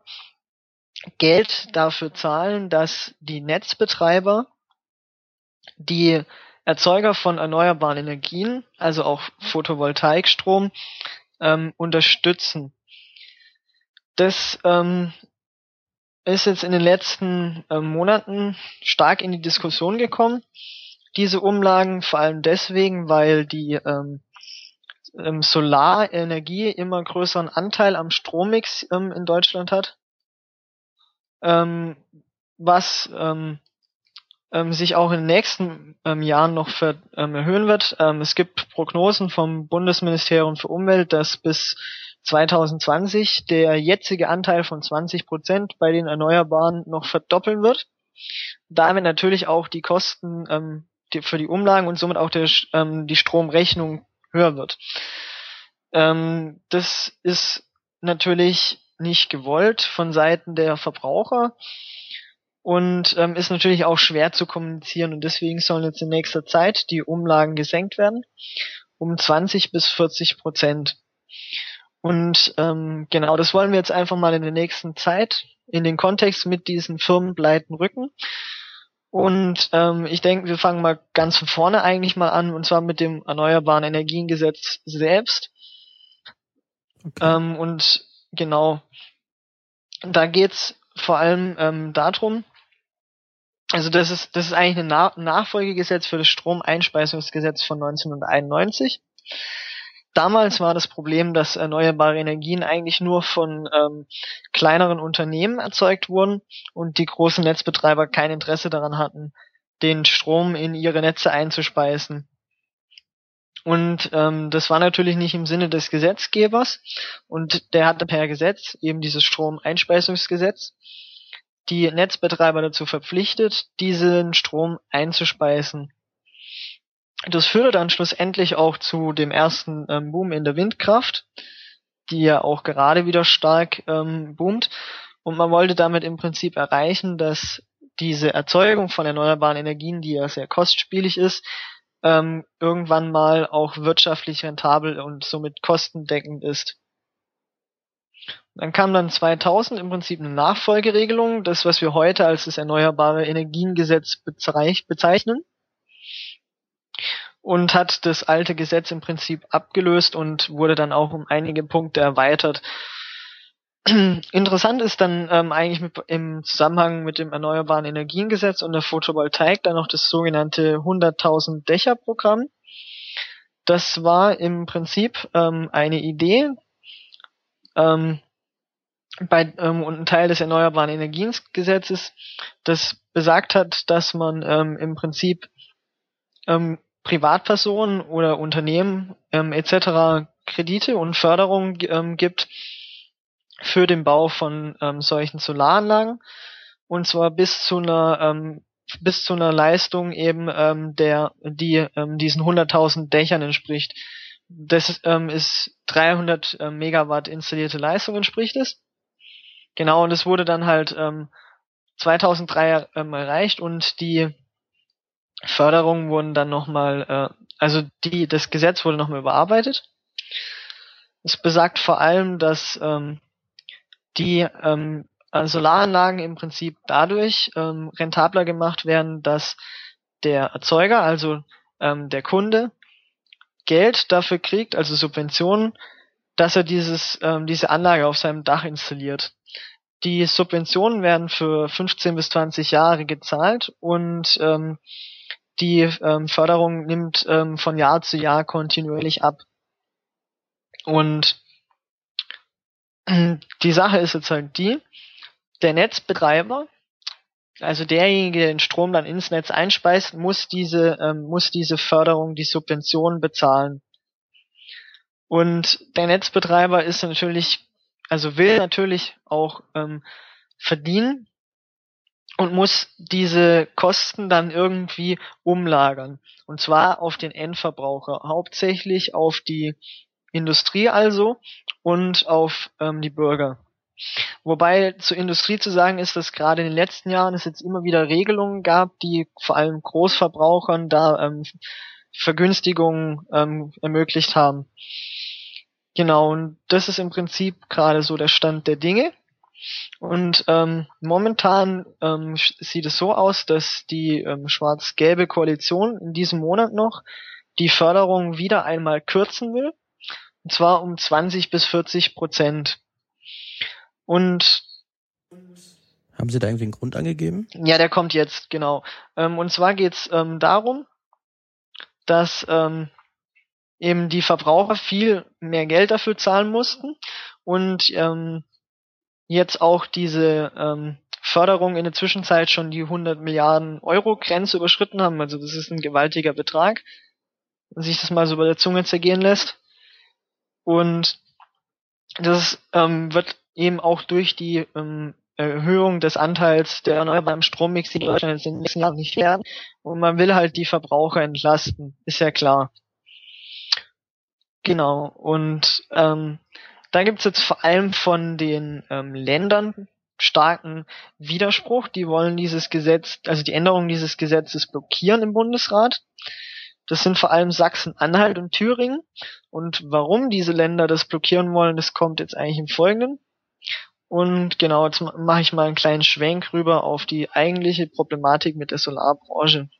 Geld dafür zahlen, dass die Netzbetreiber die Erzeuger von erneuerbaren Energien, also auch Photovoltaikstrom, ähm, unterstützen. Das ähm, ist jetzt in den letzten ähm, Monaten stark in die Diskussion gekommen. Diese Umlagen vor allem deswegen, weil die ähm, ähm, Solarenergie immer größeren Anteil am Strommix ähm, in Deutschland hat, ähm, was ähm, ähm, sich auch in den nächsten ähm, Jahren noch ver, ähm, erhöhen wird. Ähm, es gibt Prognosen vom Bundesministerium für Umwelt, dass bis zwanzig zwanzig der jetzige Anteil von zwanzig Prozent bei den Erneuerbaren noch verdoppeln wird. Damit natürlich auch die Kosten ähm, die, für die Umlagen und somit auch der, ähm, die Stromrechnung höher wird. Ähm, das ist natürlich nicht gewollt von Seiten der Verbraucher und ähm, ist natürlich auch schwer zu kommunizieren und deswegen sollen jetzt in nächster Zeit die Umlagen gesenkt werden um zwanzig bis vierzig Prozent. Und ähm, genau, das wollen wir jetzt einfach mal in der nächsten Zeit in den Kontext mit diesen Firmenpleiten rücken. Und ähm, ich denke, wir fangen mal ganz von vorne eigentlich mal an, und zwar mit dem Erneuerbaren Energiengesetz selbst. Okay. Ähm, und genau, da geht's vor allem ähm, darum, also das ist das ist eigentlich ein Na- Nachfolgegesetz für das Stromeinspeisungsgesetz von neunzehnhunderteinundneunzig. damals war das Problem, dass erneuerbare Energien eigentlich nur von ähm, kleineren Unternehmen erzeugt wurden und die großen Netzbetreiber kein Interesse daran hatten, den Strom in ihre Netze einzuspeisen. Und ähm, das war natürlich nicht im Sinne des Gesetzgebers, und der hatte per Gesetz, eben dieses Stromeinspeisungsgesetz, die Netzbetreiber dazu verpflichtet, diesen Strom einzuspeisen. Das führte dann schlussendlich auch zu dem ersten ähm, Boom in der Windkraft, die ja auch gerade wieder stark ähm, boomt. Und man wollte damit im Prinzip erreichen, dass diese Erzeugung von erneuerbaren Energien, die ja sehr kostspielig ist, ähm, irgendwann mal auch wirtschaftlich rentabel und somit kostendeckend ist. Dann kam dann zweitausend im Prinzip eine Nachfolgeregelung, das, was wir heute als das Erneuerbare Energiengesetz bezeichnen, und hat das alte Gesetz im Prinzip abgelöst und wurde dann auch um einige Punkte erweitert. Interessant ist dann ähm, eigentlich mit, im Zusammenhang mit dem Erneuerbaren Energiengesetz und der Photovoltaik dann noch das sogenannte hunderttausend Dächer Programm. Das war im Prinzip ähm, eine Idee, ähm, bei ähm, und ein Teil des Erneuerbaren Energiengesetzes, das besagt hat, dass man ähm, im Prinzip ähm, Privatpersonen oder Unternehmen ähm, et cetera Kredite und Förderung ähm, gibt für den Bau von ähm, solchen Solaranlagen, und zwar bis zu einer ähm, bis zu einer Leistung eben ähm, der die ähm, diesen hunderttausend Dächern entspricht. Das ähm, ist dreihundert ähm, Megawatt installierte Leistung entspricht es. Genau, und es wurde dann halt ähm, zweitausenddrei ähm, erreicht, und die Förderungen wurden dann nochmal, äh, also die, das Gesetz wurde nochmal überarbeitet. Es besagt vor allem, dass ähm, die ähm, Solaranlagen im Prinzip dadurch ähm, rentabler gemacht werden, dass der Erzeuger, also ähm, der Kunde, Geld dafür kriegt, also Subventionen, dass er dieses ähm, diese Anlage auf seinem Dach installiert. Die Subventionen werden für fünfzehn bis zwanzig Jahre gezahlt, und ähm, die ähm, Förderung nimmt ähm, von Jahr zu Jahr kontinuierlich ab. Und die Sache ist jetzt halt die, der Netzbetreiber, also derjenige, der den Strom dann ins Netz einspeist, muss diese ähm, muss diese Förderung, die Subvention bezahlen. Und der Netzbetreiber ist natürlich, also will natürlich auch ähm, verdienen und muss diese Kosten dann irgendwie umlagern. Und zwar auf den Endverbraucher, hauptsächlich auf die Industrie also und auf ähm, die Bürger. Wobei zur Industrie zu sagen ist, dass gerade in den letzten Jahren es jetzt immer wieder Regelungen gab, die vor allem Großverbrauchern da ähm, Vergünstigungen ähm, ermöglicht haben. Genau, und das ist im Prinzip gerade so der Stand der Dinge. Und ähm, momentan ähm, sieht es so aus, dass die ähm, schwarz-gelbe Koalition in diesem Monat noch die Förderung wieder einmal kürzen will, und zwar um zwanzig bis vierzig Prozent. Und haben Sie da irgendwie einen Grund angegeben? Ja, der kommt jetzt, genau. Ähm, und zwar geht's ähm, darum, dass ähm, eben die Verbraucher viel mehr Geld dafür zahlen mussten und ähm, jetzt auch diese ähm, Förderung in der Zwischenzeit schon die hundert Milliarden Euro Grenze überschritten haben. Also das ist ein gewaltiger Betrag, wenn sich das mal so bei der Zunge zergehen lässt. Und das ähm, wird eben auch durch die ähm, Erhöhung des Anteils der erneuerbaren Strommix in Deutschland jetzt in den nächsten Jahren nicht werden. Und man will halt die Verbraucher entlasten, ist ja klar. Genau. Und ähm, da gibt's jetzt vor allem von den ähm, Ländern starken Widerspruch. Die wollen dieses Gesetz, also die Änderung dieses Gesetzes blockieren im Bundesrat. Das sind vor allem Sachsen-Anhalt und Thüringen. Und warum diese Länder das blockieren wollen, das kommt jetzt eigentlich im Folgenden. Und genau, jetzt mache ich mal einen kleinen Schwenk rüber auf die eigentliche Problematik mit der Solarbranche.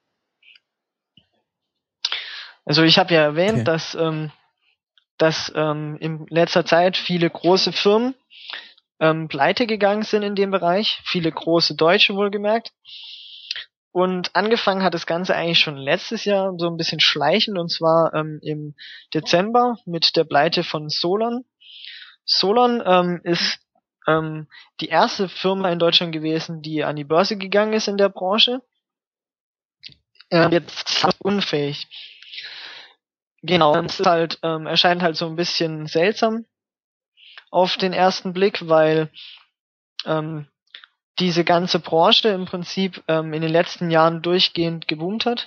Also ich habe ja erwähnt, okay. dass ähm, dass ähm, in letzter Zeit viele große Firmen ähm, pleite gegangen sind in dem Bereich, viele große Deutsche wohlgemerkt. Und angefangen hat das Ganze eigentlich schon letztes Jahr so ein bisschen schleichend, und zwar ähm, im Dezember mit der Pleite von Solon. Solon ähm, ist ähm, die erste Firma in Deutschland gewesen, die an die Börse gegangen ist in der Branche. Äh, jetzt unfähig. Genau, es ist halt, ähm, erscheint halt so ein bisschen seltsam auf den ersten Blick, weil ähm, diese ganze Branche im Prinzip ähm, in den letzten Jahren durchgehend geboomt hat.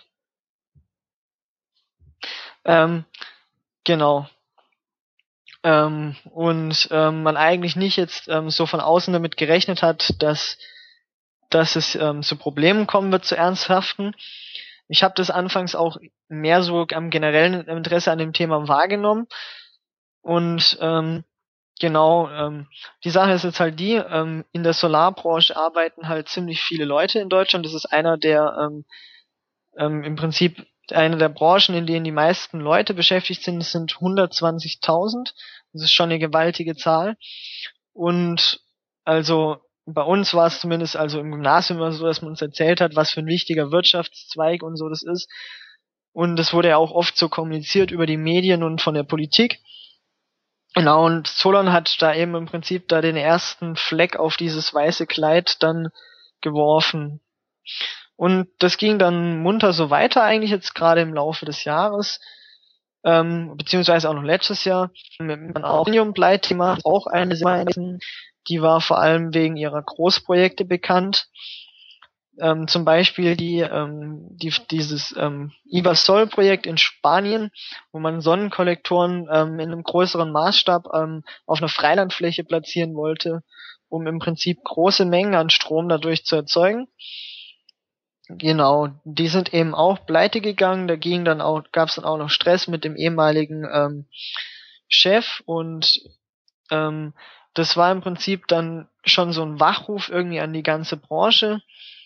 Ähm, genau. Ähm, und ähm, man eigentlich nicht jetzt ähm, so von außen damit gerechnet hat, dass, dass es ähm, zu Problemen kommen wird, zu ernsthaften. Ich habe das anfangs auch mehr so am generellen Interesse an dem Thema wahrgenommen. Und ähm, genau, ähm, die Sache ist jetzt halt die, ähm, in der Solarbranche arbeiten halt ziemlich viele Leute in Deutschland. Das ist einer der ähm, ähm, im Prinzip eine der Branchen, in denen die meisten Leute beschäftigt sind. Das sind hundertzwanzigtausend. Das ist schon eine gewaltige Zahl. Und also bei uns war es zumindest also im Gymnasium immer so, dass man uns erzählt hat, was für ein wichtiger Wirtschaftszweig und so das ist. Und das wurde ja auch oft so kommuniziert über die Medien und von der Politik. Genau, und Solon hat da eben im Prinzip da den ersten Fleck auf dieses weiße Kleid dann geworfen. Und das ging dann munter so weiter eigentlich jetzt gerade im Laufe des Jahres, ähm, beziehungsweise auch noch letztes Jahr. Mit dem Aluminium-Blei-Thema auch eine Sache, die war vor allem wegen ihrer Großprojekte bekannt. Ähm, zum Beispiel die, ähm, die dieses ähm, Ibasol-Projekt in Spanien, wo man Sonnenkollektoren ähm, in einem größeren Maßstab ähm, auf einer Freilandfläche platzieren wollte, um im Prinzip große Mengen an Strom dadurch zu erzeugen. Genau, die sind eben auch pleite gegangen. Da ging dann auch, gab es dann auch noch Stress mit dem ehemaligen ähm, Chef, und ähm, das war im Prinzip dann schon so ein Wachruf irgendwie an die ganze Branche.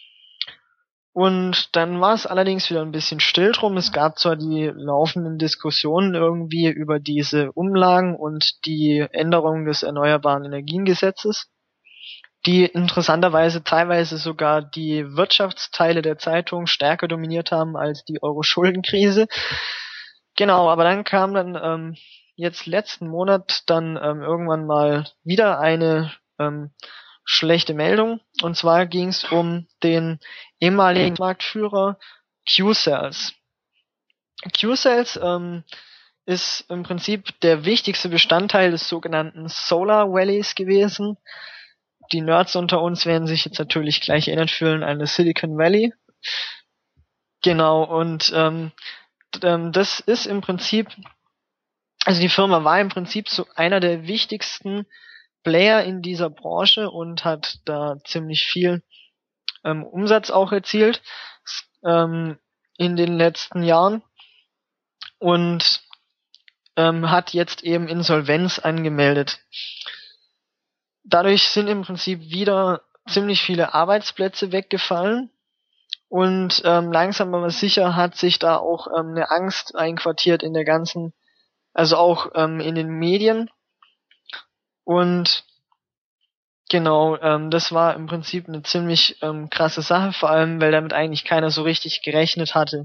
Und dann war es allerdings wieder ein bisschen still drum. Es gab zwar die laufenden Diskussionen irgendwie über diese Umlagen und die Änderung des Erneuerbaren Energiengesetzes, die interessanterweise teilweise sogar die Wirtschaftsteile der Zeitung stärker dominiert haben als die Euro-Schuldenkrise. Genau, aber dann kam dann ähm, jetzt letzten Monat dann ähm, irgendwann mal wieder eine ähm, schlechte Meldung. Und zwar ging es um den ehemaligen Marktführer Q-Cells. Q-Cells ähm, ist im Prinzip der wichtigste Bestandteil des sogenannten Solar Valleys gewesen. Die Nerds unter uns werden sich jetzt natürlich gleich erinnert fühlen an das Silicon Valley. Genau, und ähm, das ist im Prinzip, also die Firma war im Prinzip so einer der wichtigsten Player in dieser Branche und hat da ziemlich viel ähm, Umsatz auch erzielt ähm, in den letzten Jahren und ähm, hat jetzt eben Insolvenz angemeldet. Dadurch sind im Prinzip wieder ziemlich viele Arbeitsplätze weggefallen und ähm, langsam aber sicher hat sich da auch ähm, eine Angst einquartiert in der ganzen, also auch ähm, in den Medien. Und genau, ähm, das war im Prinzip eine ziemlich ähm, krasse Sache, vor allem, weil damit eigentlich keiner so richtig gerechnet hatte.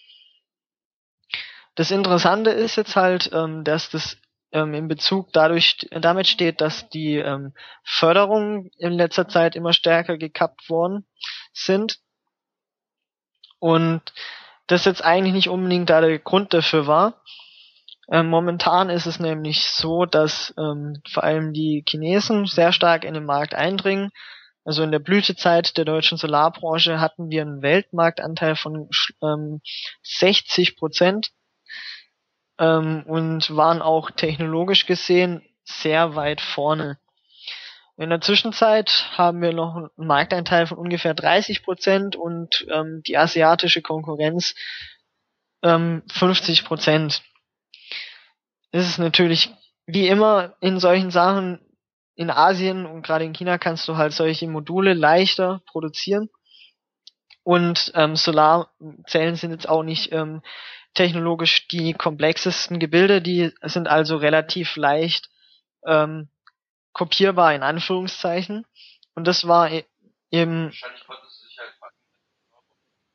Das Interessante ist jetzt halt, ähm, dass das ähm, in Bezug dadurch damit steht, dass die ähm, Förderungen in letzter Zeit immer stärker gekappt worden sind und das jetzt eigentlich nicht unbedingt da der Grund dafür war. Ähm, momentan ist es nämlich so, dass ähm, vor allem die Chinesen sehr stark in den Markt eindringen. Also in der Blütezeit der deutschen Solarbranche hatten wir einen Weltmarktanteil von ähm, sechzig Prozent ähm, und waren auch technologisch gesehen sehr weit vorne. In der Zwischenzeit haben wir noch einen Marktanteil von ungefähr dreißig Prozent und ähm, die asiatische Konkurrenz ähm, fünfzig Prozent. Es ist natürlich wie immer in solchen Sachen in Asien und gerade in China kannst du halt solche Module leichter produzieren. Und ähm, Solarzellen sind jetzt auch nicht ähm, technologisch die komplexesten Gebilde, die sind also relativ leicht ähm, kopierbar in Anführungszeichen. Und das war e- eben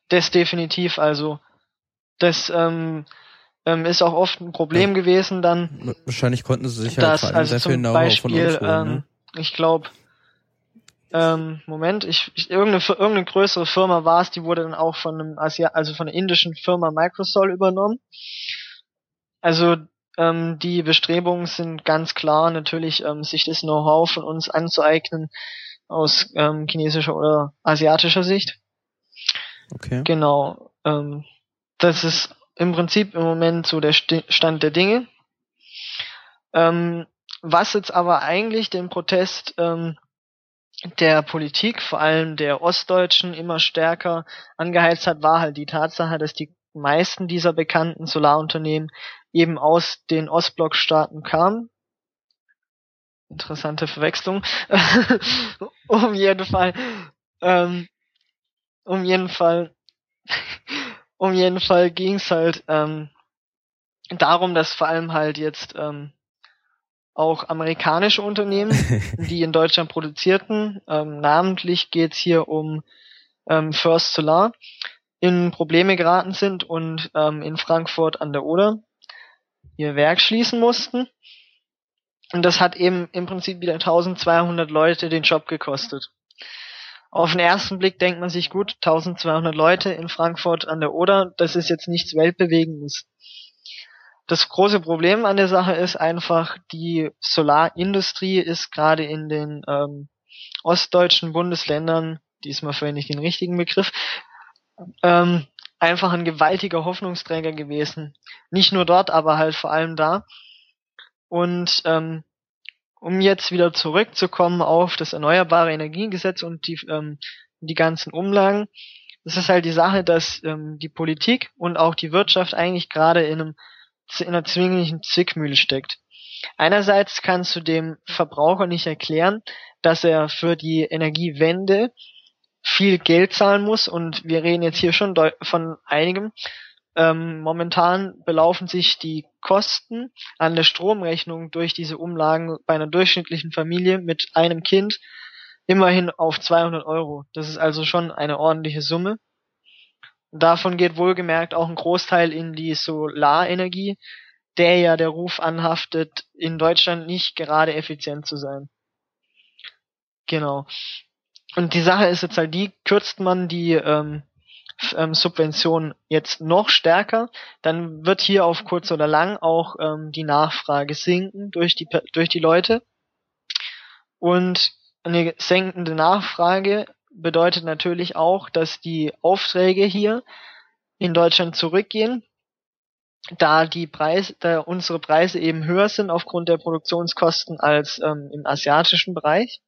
Das definitiv, also das ähm, ähm, ist auch oft ein Problem ja. gewesen dann. Wahrscheinlich konnten sie sich dass, halt also sehr viel Know-how von uns holen, ähm, ne? Ich glaube, ähm, Moment, ich, ich irgendeine, irgendeine größere Firma war es, die wurde dann auch von einem Asia, also von der indischen Firma Microsol übernommen. Also ähm, die Bestrebungen sind ganz klar natürlich, ähm, sich das Know-how von uns anzueignen aus ähm, chinesischer oder asiatischer Sicht. Okay. Genau. Ähm, das ist im Prinzip im Moment so der St- Stand der Dinge. Ähm, was jetzt aber eigentlich den Protest ähm, der Politik, vor allem der Ostdeutschen, immer stärker angeheizt hat, war halt die Tatsache, dass die meisten dieser bekannten Solarunternehmen eben aus den Ostblockstaaten kamen. Interessante Verwechslung. um jeden Fall, ähm, um jeden Fall, um jeden Fall ging's halt ähm, darum, dass vor allem halt jetzt ähm, auch amerikanische Unternehmen, die in Deutschland produzierten, ähm, namentlich geht's hier um ähm, First Solar, in Probleme geraten sind und ähm, in Frankfurt an der Oder ihr Werk schließen mussten. Und das hat eben im Prinzip wieder eintausendzweihundert Leute den Job gekostet. Auf den ersten Blick denkt man sich, gut, eintausendzweihundert Leute in Frankfurt an der Oder, das ist jetzt nichts Weltbewegendes. Das große Problem an der Sache ist einfach, die Solarindustrie ist gerade in den ähm, ostdeutschen Bundesländern, diesmal verwende ich den richtigen Begriff, ähm, einfach ein gewaltiger Hoffnungsträger gewesen. Nicht nur dort, aber halt vor allem da. Und ähm, um jetzt wieder zurückzukommen auf das Erneuerbare Energiengesetz und die, ähm, die ganzen Umlagen, das ist halt die Sache, dass ähm, die Politik und auch die Wirtschaft eigentlich gerade in einem in einer zwinglichen Zwickmühle steckt. Einerseits kannst du dem Verbraucher nicht erklären, dass er für die Energiewende viel Geld zahlen muss, und wir reden jetzt hier schon von einigem. Ähm, momentan belaufen sich die Kosten an der Stromrechnung durch diese Umlagen bei einer durchschnittlichen Familie mit einem Kind immerhin auf zweihundert Euro. Das ist also schon eine ordentliche Summe. Davon geht wohlgemerkt auch ein Großteil in die Solarenergie, der ja der Ruf anhaftet, in Deutschland nicht gerade effizient zu sein. Genau. Und die Sache ist jetzt halt die, kürzt man die ähm, ähm, Subvention jetzt noch stärker, dann wird hier auf kurz oder lang auch ähm, die Nachfrage sinken durch die durch die Leute. Und eine sinkende Nachfrage bedeutet natürlich auch, dass die Aufträge hier in Deutschland zurückgehen, da die Preise, da unsere Preise eben höher sind aufgrund der Produktionskosten als ähm, im asiatischen Bereich.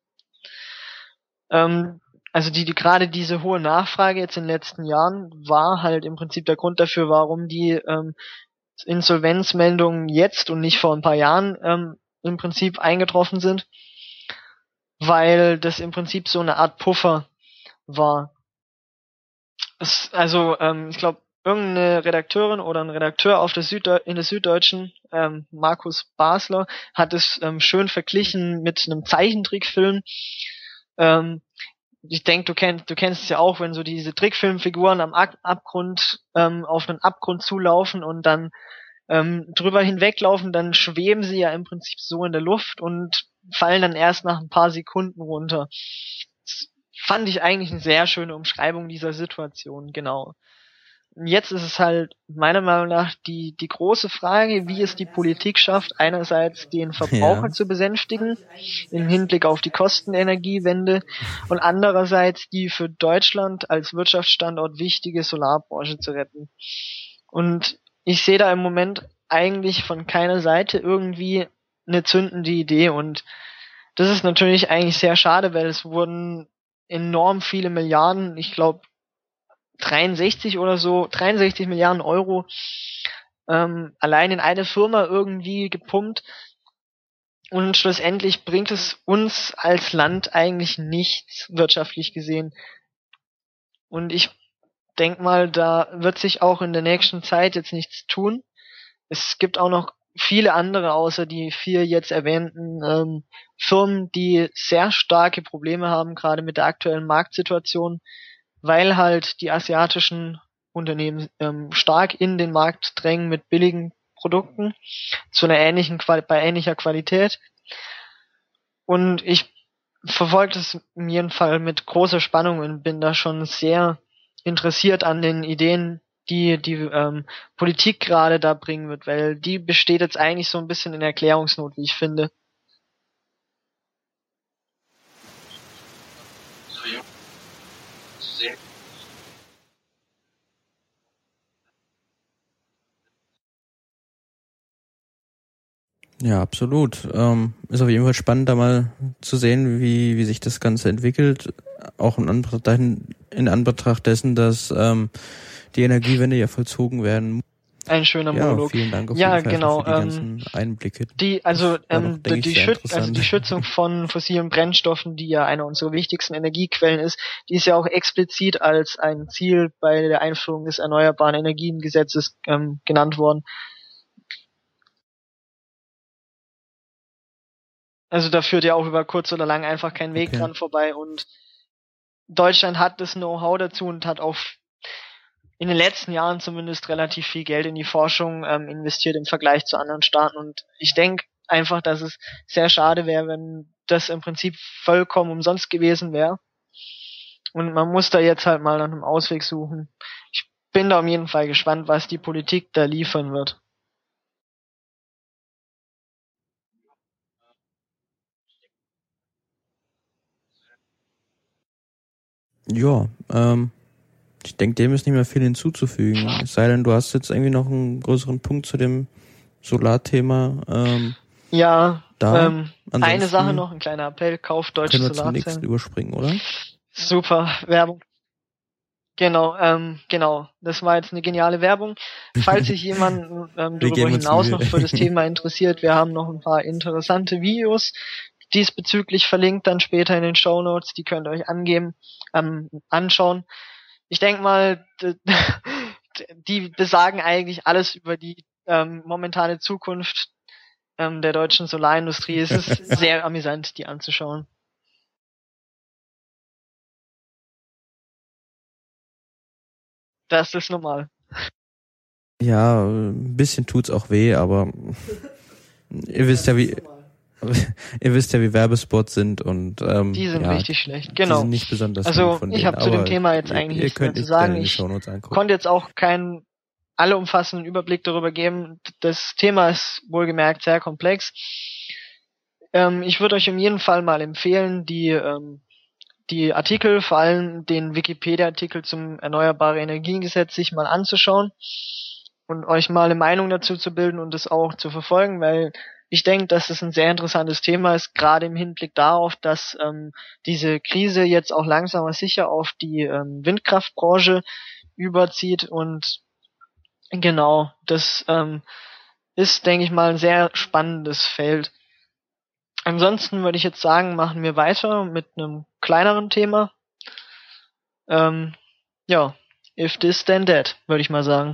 Ähm, also die, die gerade diese hohe Nachfrage jetzt in den letzten Jahren war halt im Prinzip der Grund dafür, warum die ähm, Insolvenzmeldungen jetzt und nicht vor ein paar Jahren ähm, im Prinzip eingetroffen sind, weil das im Prinzip so eine Art Puffer war. Es, also ähm, ich glaube, irgendeine Redakteurin oder ein Redakteur auf der Süddeu- in der Süddeutschen, ähm, Markus Basler, hat es ähm, schön verglichen mit einem Zeichentrickfilm. Ähm, ich denke, du kennst, du kennst es ja auch, wenn so diese Trickfilmfiguren am Ab- Abgrund ähm, auf einen Abgrund zulaufen und dann ähm, drüber hinweglaufen, dann schweben sie ja im Prinzip so in der Luft und fallen dann erst nach ein paar Sekunden runter. Das fand ich eigentlich eine sehr schöne Umschreibung dieser Situation, genau. Und jetzt ist es halt meiner Meinung nach die, die große Frage, wie es die Politik schafft, einerseits den Verbraucher Ja. zu besänftigen, im Hinblick auf die Kostenenergiewende, und andererseits die für Deutschland als Wirtschaftsstandort wichtige Solarbranche zu retten. Und ich sehe da im Moment eigentlich von keiner Seite irgendwie eine zündende Idee, und das ist natürlich eigentlich sehr schade, weil es wurden enorm viele Milliarden, ich glaube dreiundsechzig oder so, dreiundsechzig Milliarden Euro ähm, allein in eine Firma irgendwie gepumpt, und schlussendlich bringt es uns als Land eigentlich nichts, wirtschaftlich gesehen. Und ich denk mal, da wird sich auch in der nächsten Zeit jetzt nichts tun. Es gibt auch noch viele andere außer die vier jetzt erwähnten ähm, Firmen, die sehr starke Probleme haben, gerade mit der aktuellen Marktsituation. weil halt die asiatischen Unternehmen ähm, stark in den Markt drängen mit billigen Produkten zu einer ähnlichen Quali- bei ähnlicher Qualität. Und ich verfolge das in jedem Fall mit großer Spannung und bin da schon sehr interessiert an den Ideen, die die ähm, Politik gerade da bringen wird, weil die besteht jetzt eigentlich so ein bisschen in Erklärungsnot, wie ich finde. Ja, absolut. Ähm, ist auf jeden Fall spannend, da mal zu sehen, wie wie sich das Ganze entwickelt. Auch in Anbetracht, in Anbetracht dessen, dass ähm, die Energiewende ja vollzogen werden muss. Ein schöner Ja, Monolog. vielen Dank auf Ja, jeden Fall genau, für die ähm, ganzen Einblicke. Die, also Das war doch, ähm, denke die, ich, sehr Schüt also interessant. die Schützung von fossilen Brennstoffen, die ja einer unserer wichtigsten Energiequellen ist, die ist ja auch explizit als ein Ziel bei der Einführung des Erneuerbaren Energiengesetzes ähm, genannt worden. Also da führt ja auch über kurz oder lang einfach kein Weg Okay. dran vorbei, und Deutschland hat das Know-how dazu und hat auch in den letzten Jahren zumindest relativ viel Geld in die Forschung ähm, investiert im Vergleich zu anderen Staaten, und ich denke einfach, dass es sehr schade wäre, wenn das im Prinzip vollkommen umsonst gewesen wäre, und man muss da jetzt halt mal nach einem Ausweg suchen. Ich bin da auf jeden Fall gespannt, was die Politik da liefern wird. Ja, ähm, ich denke, dem ist nicht mehr viel hinzuzufügen. Es sei denn, du hast jetzt irgendwie noch einen größeren Punkt zu dem Solarthema. Ähm, Ja, da. ähm, eine Sache noch, ein kleiner Appell, kauft deutsche können wir zum nächsten Solarzellen. überspringen, oder? Super, Werbung. Genau, ähm, genau. Das war jetzt eine geniale Werbung. Falls sich jemand ähm, Wir darüber geben uns hinaus Mühe. noch für das Thema interessiert, wir haben noch ein paar interessante Videos diesbezüglich verlinkt, dann später in den Shownotes, die könnt ihr euch angeben, ähm, anschauen. Ich denke mal, d- die besagen eigentlich alles über die ähm, momentane Zukunft ähm, der deutschen Solarindustrie. Es ist sehr amüsant, die anzuschauen. Das ist normal. Ja, ein bisschen tut's auch weh, aber ihr wisst ja, wie ihr wisst ja, wie Werbespots sind, und ähm, Die sind ja, richtig schlecht, die genau. sind nicht besonders Also gut von ich denen, habe zu dem aber Thema jetzt ihr, eigentlich ihr nichts mehr könnt zu euch gerne sagen. in die Ich Shownotes angucken. konnte jetzt auch keinen allumfassenden Überblick darüber geben. Das Thema ist wohlgemerkt sehr komplex. Ähm, ich würde euch in jedem Fall mal empfehlen, die ähm, die Artikel, vor allem den Wikipedia-Artikel zum Erneuerbare Energiengesetz, sich mal anzuschauen und euch mal eine Meinung dazu zu bilden und es auch zu verfolgen, weil ich denke, dass es ein sehr interessantes Thema ist, gerade im Hinblick darauf, dass ähm, diese Krise jetzt auch langsam aber sicher auf die ähm, Windkraftbranche überzieht, und genau, das ähm, ist, denke ich mal, ein sehr spannendes Feld. Ansonsten würde ich jetzt sagen, machen wir weiter mit einem kleineren Thema. Ähm, ja, if this then that, würde ich mal sagen.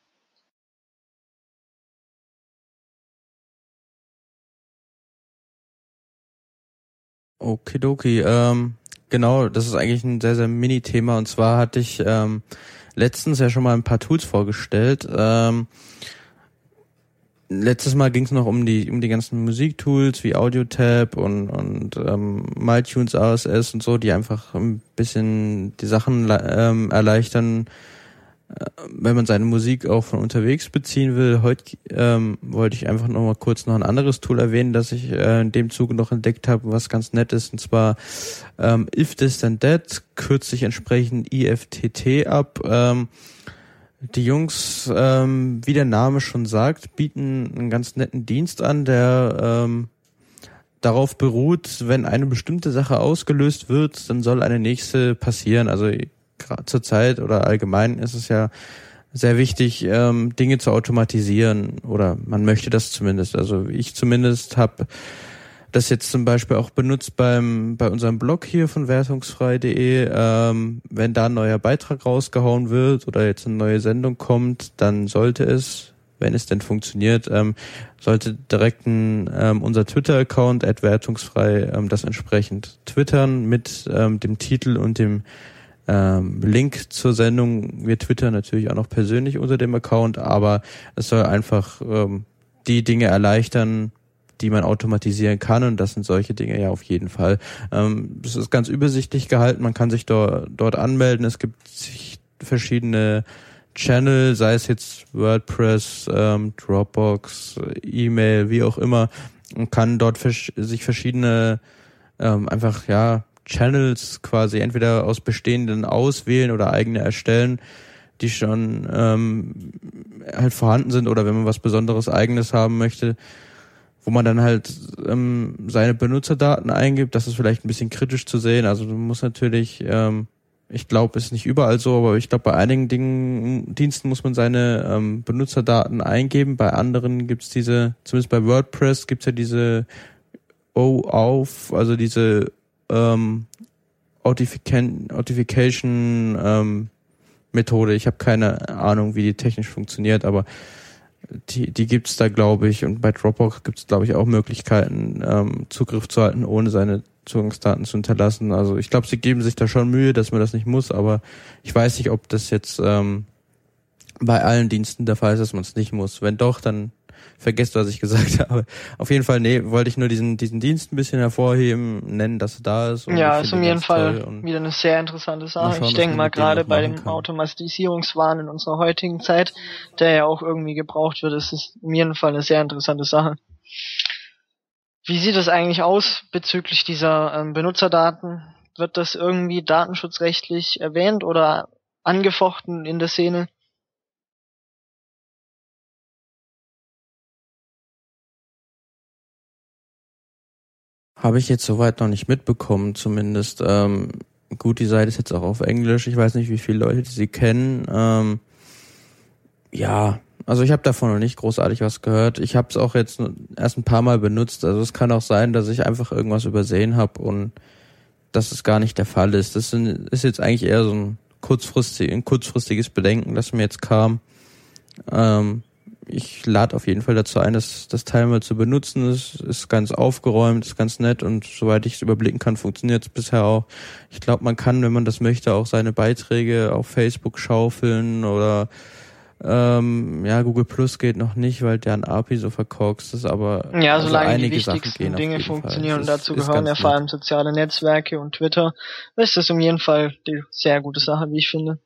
Okidoki, ähm, genau, das ist eigentlich ein sehr, sehr Mini-Thema, und zwar hatte ich ähm, letztens ja schon mal ein paar Tools vorgestellt. Ähm, letztes Mal ging es noch um die um die ganzen Musiktools wie AudioTab und und ähm, MyTunes A S S und so, die einfach ein bisschen die Sachen ähm, erleichtern, äh, wenn man seine Musik auch von unterwegs beziehen will. Heute ähm, wollte ich einfach noch mal kurz noch ein anderes Tool erwähnen, das ich äh, in dem Zuge noch entdeckt habe, was ganz nett ist, und zwar ähm, If This Then That, kürzt sich entsprechend I F T T ab. Ähm, Die Jungs, ähm, wie der Name schon sagt, bieten einen ganz netten Dienst an, der ähm, darauf beruht, wenn eine bestimmte Sache ausgelöst wird, dann soll eine nächste passieren. Also gerade zur Zeit oder allgemein ist es ja sehr wichtig, ähm, Dinge zu automatisieren, oder man möchte das zumindest. Also ich zumindest habe das jetzt zum Beispiel auch benutzt beim bei unserem Blog hier von wertungsfrei punkt de. Ähm, wenn da ein neuer Beitrag rausgehauen wird oder jetzt eine neue Sendung kommt, dann sollte es, wenn es denn funktioniert, ähm, sollte direkt ein, ähm, unser Twitter-Account at wertungsfrei ähm, das entsprechend twittern mit ähm, dem Titel und dem ähm, Link zur Sendung. Wir twittern natürlich auch noch persönlich unter dem Account, aber es soll einfach ähm, die Dinge erleichtern, die man automatisieren kann, und das sind solche Dinge ja auf jeden Fall. Ähm, es ist ganz übersichtlich gehalten, man kann sich dort, dort anmelden, es gibt verschiedene Channel, sei es jetzt WordPress, ähm, Dropbox, E-Mail, wie auch immer, und kann dort vers- sich verschiedene ähm, einfach ja Channels quasi entweder aus bestehenden auswählen oder eigene erstellen, die schon ähm, halt vorhanden sind, oder wenn man was Besonderes Eigenes haben möchte, wo man dann halt ähm, seine Benutzerdaten eingibt. Das ist vielleicht ein bisschen kritisch zu sehen. Also du musst natürlich, ähm, ich glaube, ist nicht überall so, aber ich glaube, bei einigen Dingen, Diensten muss man seine ähm, Benutzerdaten eingeben. Bei anderen gibt's diese, zumindest bei WordPress gibt's ja diese O-Auf, also diese ähm, Authentification, Authentification ähm, Methode. Ich habe keine Ahnung, wie die technisch funktioniert, aber die, die gibt's da, glaube ich. Und bei Dropbox gibt's, glaube ich, auch Möglichkeiten, ähm, Zugriff zu halten, ohne seine Zugangsdaten zu hinterlassen. Also ich glaube, sie geben sich da schon Mühe, dass man das nicht muss, aber ich weiß nicht, ob das jetzt ähm, bei allen Diensten der Fall ist, dass man es nicht muss. Wenn doch, dann vergesst, was ich gesagt habe. Auf jeden Fall, nee, wollte ich nur diesen diesen Dienst ein bisschen hervorheben, nennen, dass er da ist. Und ja, ist auf jeden Fall wieder eine sehr interessante Sache. Schauen, ich denke mal, gerade bei dem kann. Automatisierungswahn in unserer heutigen Zeit, der ja auch irgendwie gebraucht wird, ist es auf jeden Fall eine sehr interessante Sache. Wie sieht es eigentlich aus bezüglich dieser ähm, Benutzerdaten? Wird das irgendwie datenschutzrechtlich erwähnt oder angefochten in der Szene? Habe ich jetzt soweit noch nicht mitbekommen, zumindest. Ähm, gut, die Seite ist jetzt auch auf Englisch. Ich weiß nicht, wie viele Leute sie kennen. Ähm, ja, also ich habe davon noch nicht großartig was gehört. Ich habe es auch jetzt erst ein paar Mal benutzt. Also es kann auch sein, dass ich einfach irgendwas übersehen habe und dass es gar nicht der Fall ist. Das ist jetzt eigentlich eher so ein, kurzfristig, ein kurzfristiges Bedenken, das mir jetzt kam. Ähm, ich lade auf jeden Fall dazu ein, das, das Teil mal zu benutzen. Es ist ganz aufgeräumt, ist ganz nett, und soweit ich es überblicken kann, funktioniert es bisher auch. Ich glaube, man kann, wenn man das möchte, auch seine Beiträge auf Facebook schaufeln, oder ähm, ja, Google Plus geht noch nicht, weil deren A P I so verkorkst ist, aber ja, also solange einige die wichtigsten Dinge funktionieren, und dazu gehören ja vor allem soziale Netzwerke und Twitter, ist das um jeden Fall die sehr gute Sache, wie ich finde.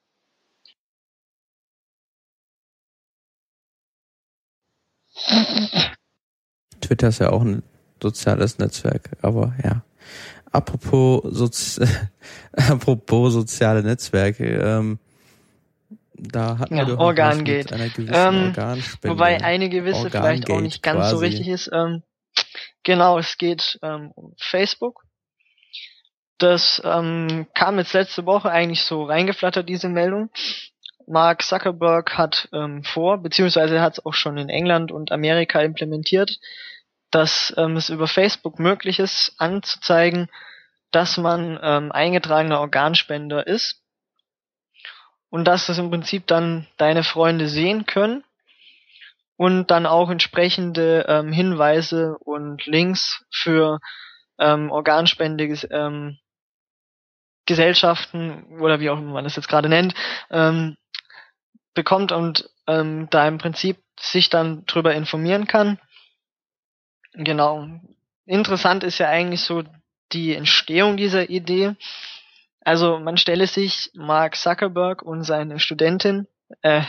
Twitter ist ja auch ein soziales Netzwerk, aber ja. Apropos, Sozi- apropos soziale Netzwerke, ähm, da hatten ja, wir doch Organgate. Mit einer gewissen ähm, Organspende. Wobei eine gewisse Organgate vielleicht auch nicht ganz quasi. So richtig ist. Ähm, genau, es geht ähm, um Facebook. Das ähm, kam jetzt letzte Woche eigentlich so reingeflattert, diese Meldung. Mark Zuckerberg hat ähm, vor, beziehungsweise er hat es auch schon in England und Amerika implementiert, dass ähm, es über Facebook möglich ist, anzuzeigen, dass man ähm, eingetragener Organspender ist, und dass das im Prinzip dann deine Freunde sehen können und dann auch entsprechende ähm, Hinweise und Links für ähm, Organspende ähm, Gesellschaften oder wie auch immer man das jetzt gerade nennt, ähm, bekommt und ähm, da im Prinzip sich dann drüber informieren kann. Genau. Interessant ist ja eigentlich so die Entstehung dieser Idee. Also man stelle sich Mark Zuckerberg und seine Studentin, äh,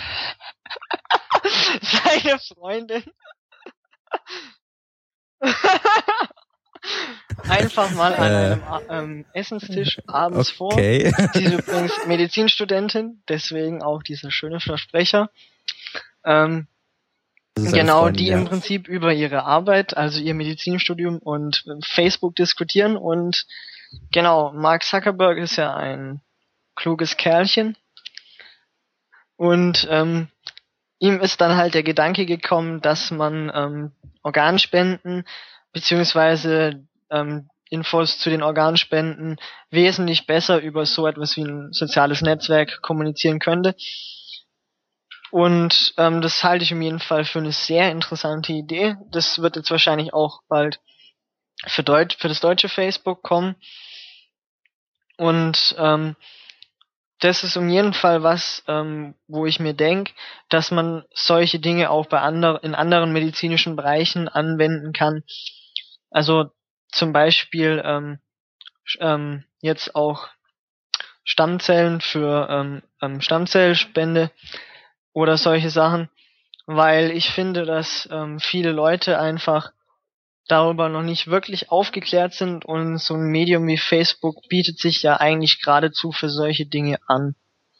seine Freundin, einfach mal an einem ähm, Essenstisch abends okay. vor. Sie ist übrigens Medizinstudentin, deswegen auch dieser schöne Versprecher. Ähm, genau, Freundin, die ja. im Prinzip über ihre Arbeit, also ihr Medizinstudium und Facebook diskutieren. Und genau, Mark Zuckerberg ist ja ein kluges Kerlchen. Und ähm, ihm ist dann halt der Gedanke gekommen, dass man ähm, Organspenden beziehungsweise ähm, Infos zu den Organspenden wesentlich besser über so etwas wie ein soziales Netzwerk kommunizieren könnte. Und ähm, das halte ich auf jeden Fall für eine sehr interessante Idee. Das wird jetzt wahrscheinlich auch bald für, Deut- für das deutsche Facebook kommen. Und ähm, das ist um jeden Fall was, ähm, wo ich mir denke, dass man solche Dinge auch bei ander- in anderen medizinischen Bereichen anwenden kann. Also zum Beispiel ähm, ähm, jetzt auch Stammzellen für ähm, ähm, Stammzellspende oder solche Sachen, weil ich finde, dass ähm, viele Leute einfach darüber noch nicht wirklich aufgeklärt sind und so ein Medium wie Facebook bietet sich ja eigentlich geradezu für solche Dinge an.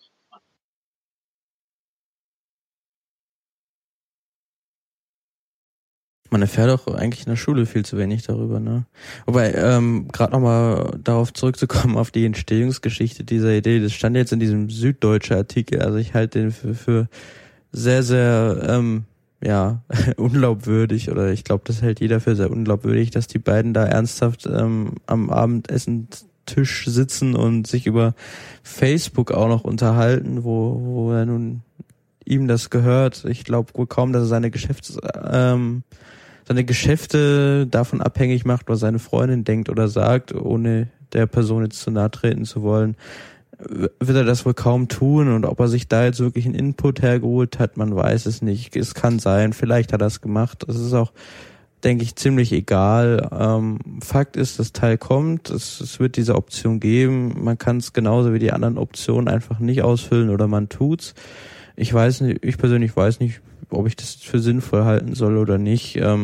Man erfährt auch eigentlich in der Schule viel zu wenig darüber, ne? Wobei, ähm, gerade nochmal darauf zurückzukommen, auf die Entstehungsgeschichte dieser Idee, das stand jetzt in diesem süddeutschen Artikel, also ich halte den für, für sehr, sehr, ähm, ja, unglaubwürdig, oder ich glaube, das hält jeder für sehr unglaubwürdig, dass die beiden da ernsthaft ähm, am Abendessentisch sitzen und sich über Facebook auch noch unterhalten, wo, wo er nun ihm das gehört. Ich glaube wohl kaum, dass er seine Geschäfts, ähm, seine Geschäfte davon abhängig macht, was seine Freundin denkt oder sagt, ohne der Person jetzt zu nahe treten zu wollen, wird er das wohl kaum tun, und ob er sich da jetzt wirklich einen Input hergeholt hat, man weiß es nicht. Es kann sein, vielleicht hat er es gemacht. Das ist auch, denke ich, ziemlich egal. Ähm, Fakt ist, das Teil kommt, es, es wird diese Option geben. Man kann es genauso wie die anderen Optionen einfach nicht ausfüllen oder man tut's. Ich weiß nicht, ich persönlich weiß nicht, ob ich das für sinnvoll halten soll oder nicht. Ähm,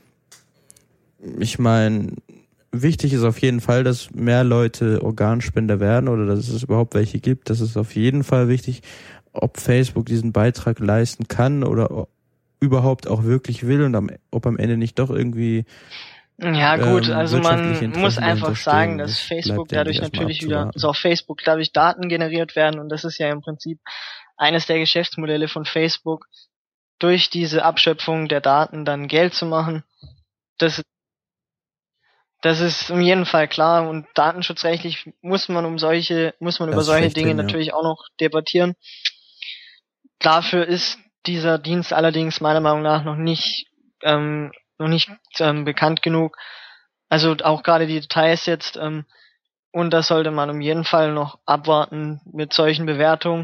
ich meine, wichtig ist auf jeden Fall, dass mehr Leute Organspender werden oder dass es überhaupt welche gibt. Das ist auf jeden Fall wichtig. Ob Facebook diesen Beitrag leisten kann oder überhaupt auch wirklich will und am, ob am Ende nicht doch irgendwie Ja gut, ähm, also man Interessen muss einfach sagen, stehen. dass Das Facebook bleibt, denke dadurch ich, erstmal natürlich wieder, abzuwarten. also auf Facebook dadurch Daten generiert werden und das ist ja im Prinzip eines der Geschäftsmodelle von Facebook, durch diese Abschöpfung der Daten dann Geld zu machen. Das, das ist um jeden Fall klar und datenschutzrechtlich muss man um solche, muss man über Das ist solche Dinge schlechthin, ja. natürlich auch noch debattieren. Dafür ist dieser Dienst allerdings meiner Meinung nach noch nicht ähm, noch nicht ähm, bekannt genug. Also auch gerade die Details jetzt ähm, und das sollte man um jeden Fall noch abwarten mit solchen Bewertungen.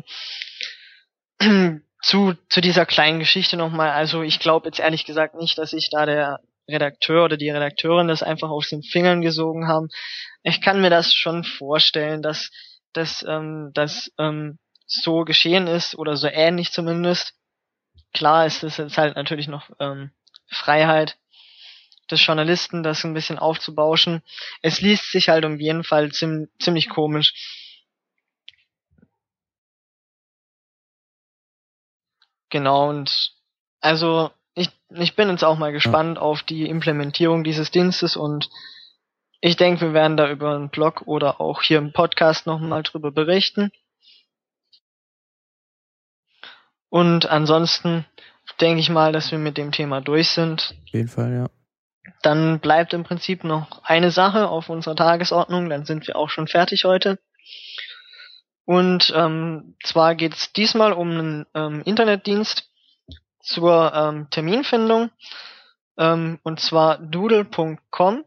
zu zu dieser kleinen Geschichte nochmal. Also ich glaube jetzt ehrlich gesagt nicht, dass sich da der Redakteur oder die Redakteurin das einfach aus den Fingern gesogen haben. Ich kann mir das schon vorstellen, dass dass ähm, das ähm, so geschehen ist oder so ähnlich zumindest. Klar ist es jetzt halt natürlich noch ähm, Freiheit des Journalisten, das ein bisschen aufzubauschen. Es liest sich halt um jeden Fall ziem- ziemlich komisch. Genau, und also ich, ich bin jetzt auch mal gespannt ja. auf die Implementierung dieses Dienstes und ich denke, wir werden da über einen Blog oder auch hier im Podcast nochmal drüber berichten. Und ansonsten denke ich mal, dass wir mit dem Thema durch sind. Auf jeden Fall, ja. Dann bleibt im Prinzip noch eine Sache auf unserer Tagesordnung, dann sind wir auch schon fertig heute. Und ähm, zwar geht es diesmal um einen ähm, Internetdienst zur ähm, Terminfindung, ähm, und zwar doodle punkt com.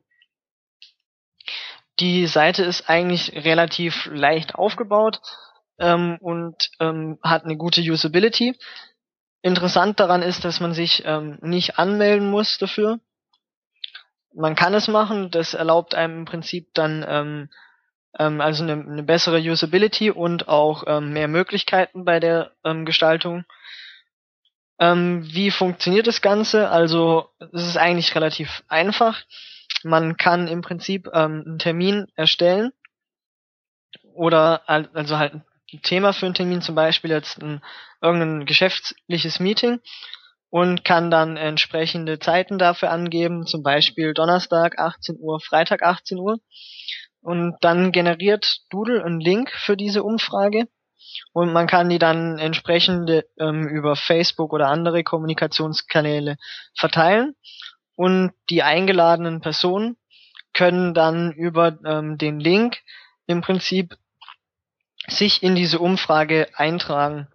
Die Seite ist eigentlich relativ leicht aufgebaut ähm, und ähm, hat eine gute Usability. Interessant daran ist, dass man sich ähm, nicht anmelden muss dafür. Man kann es machen, das erlaubt einem im Prinzip dann ähm, ähm, also eine, eine bessere Usability und auch ähm, mehr Möglichkeiten bei der ähm, Gestaltung. Ähm, wie funktioniert das Ganze? Also es ist eigentlich relativ einfach. Man kann im Prinzip ähm, einen Termin erstellen oder also halt ein Thema für einen Termin, zum Beispiel jetzt ein, irgendein geschäftliches Meeting und kann dann entsprechende Zeiten dafür angeben, zum Beispiel Donnerstag achtzehn Uhr, Freitag achtzehn Uhr. Und dann generiert Doodle einen Link für diese Umfrage und man kann die dann entsprechend ähm, über Facebook oder andere Kommunikationskanäle verteilen und die eingeladenen Personen können dann über ähm, den Link im Prinzip sich in diese Umfrage eintragen.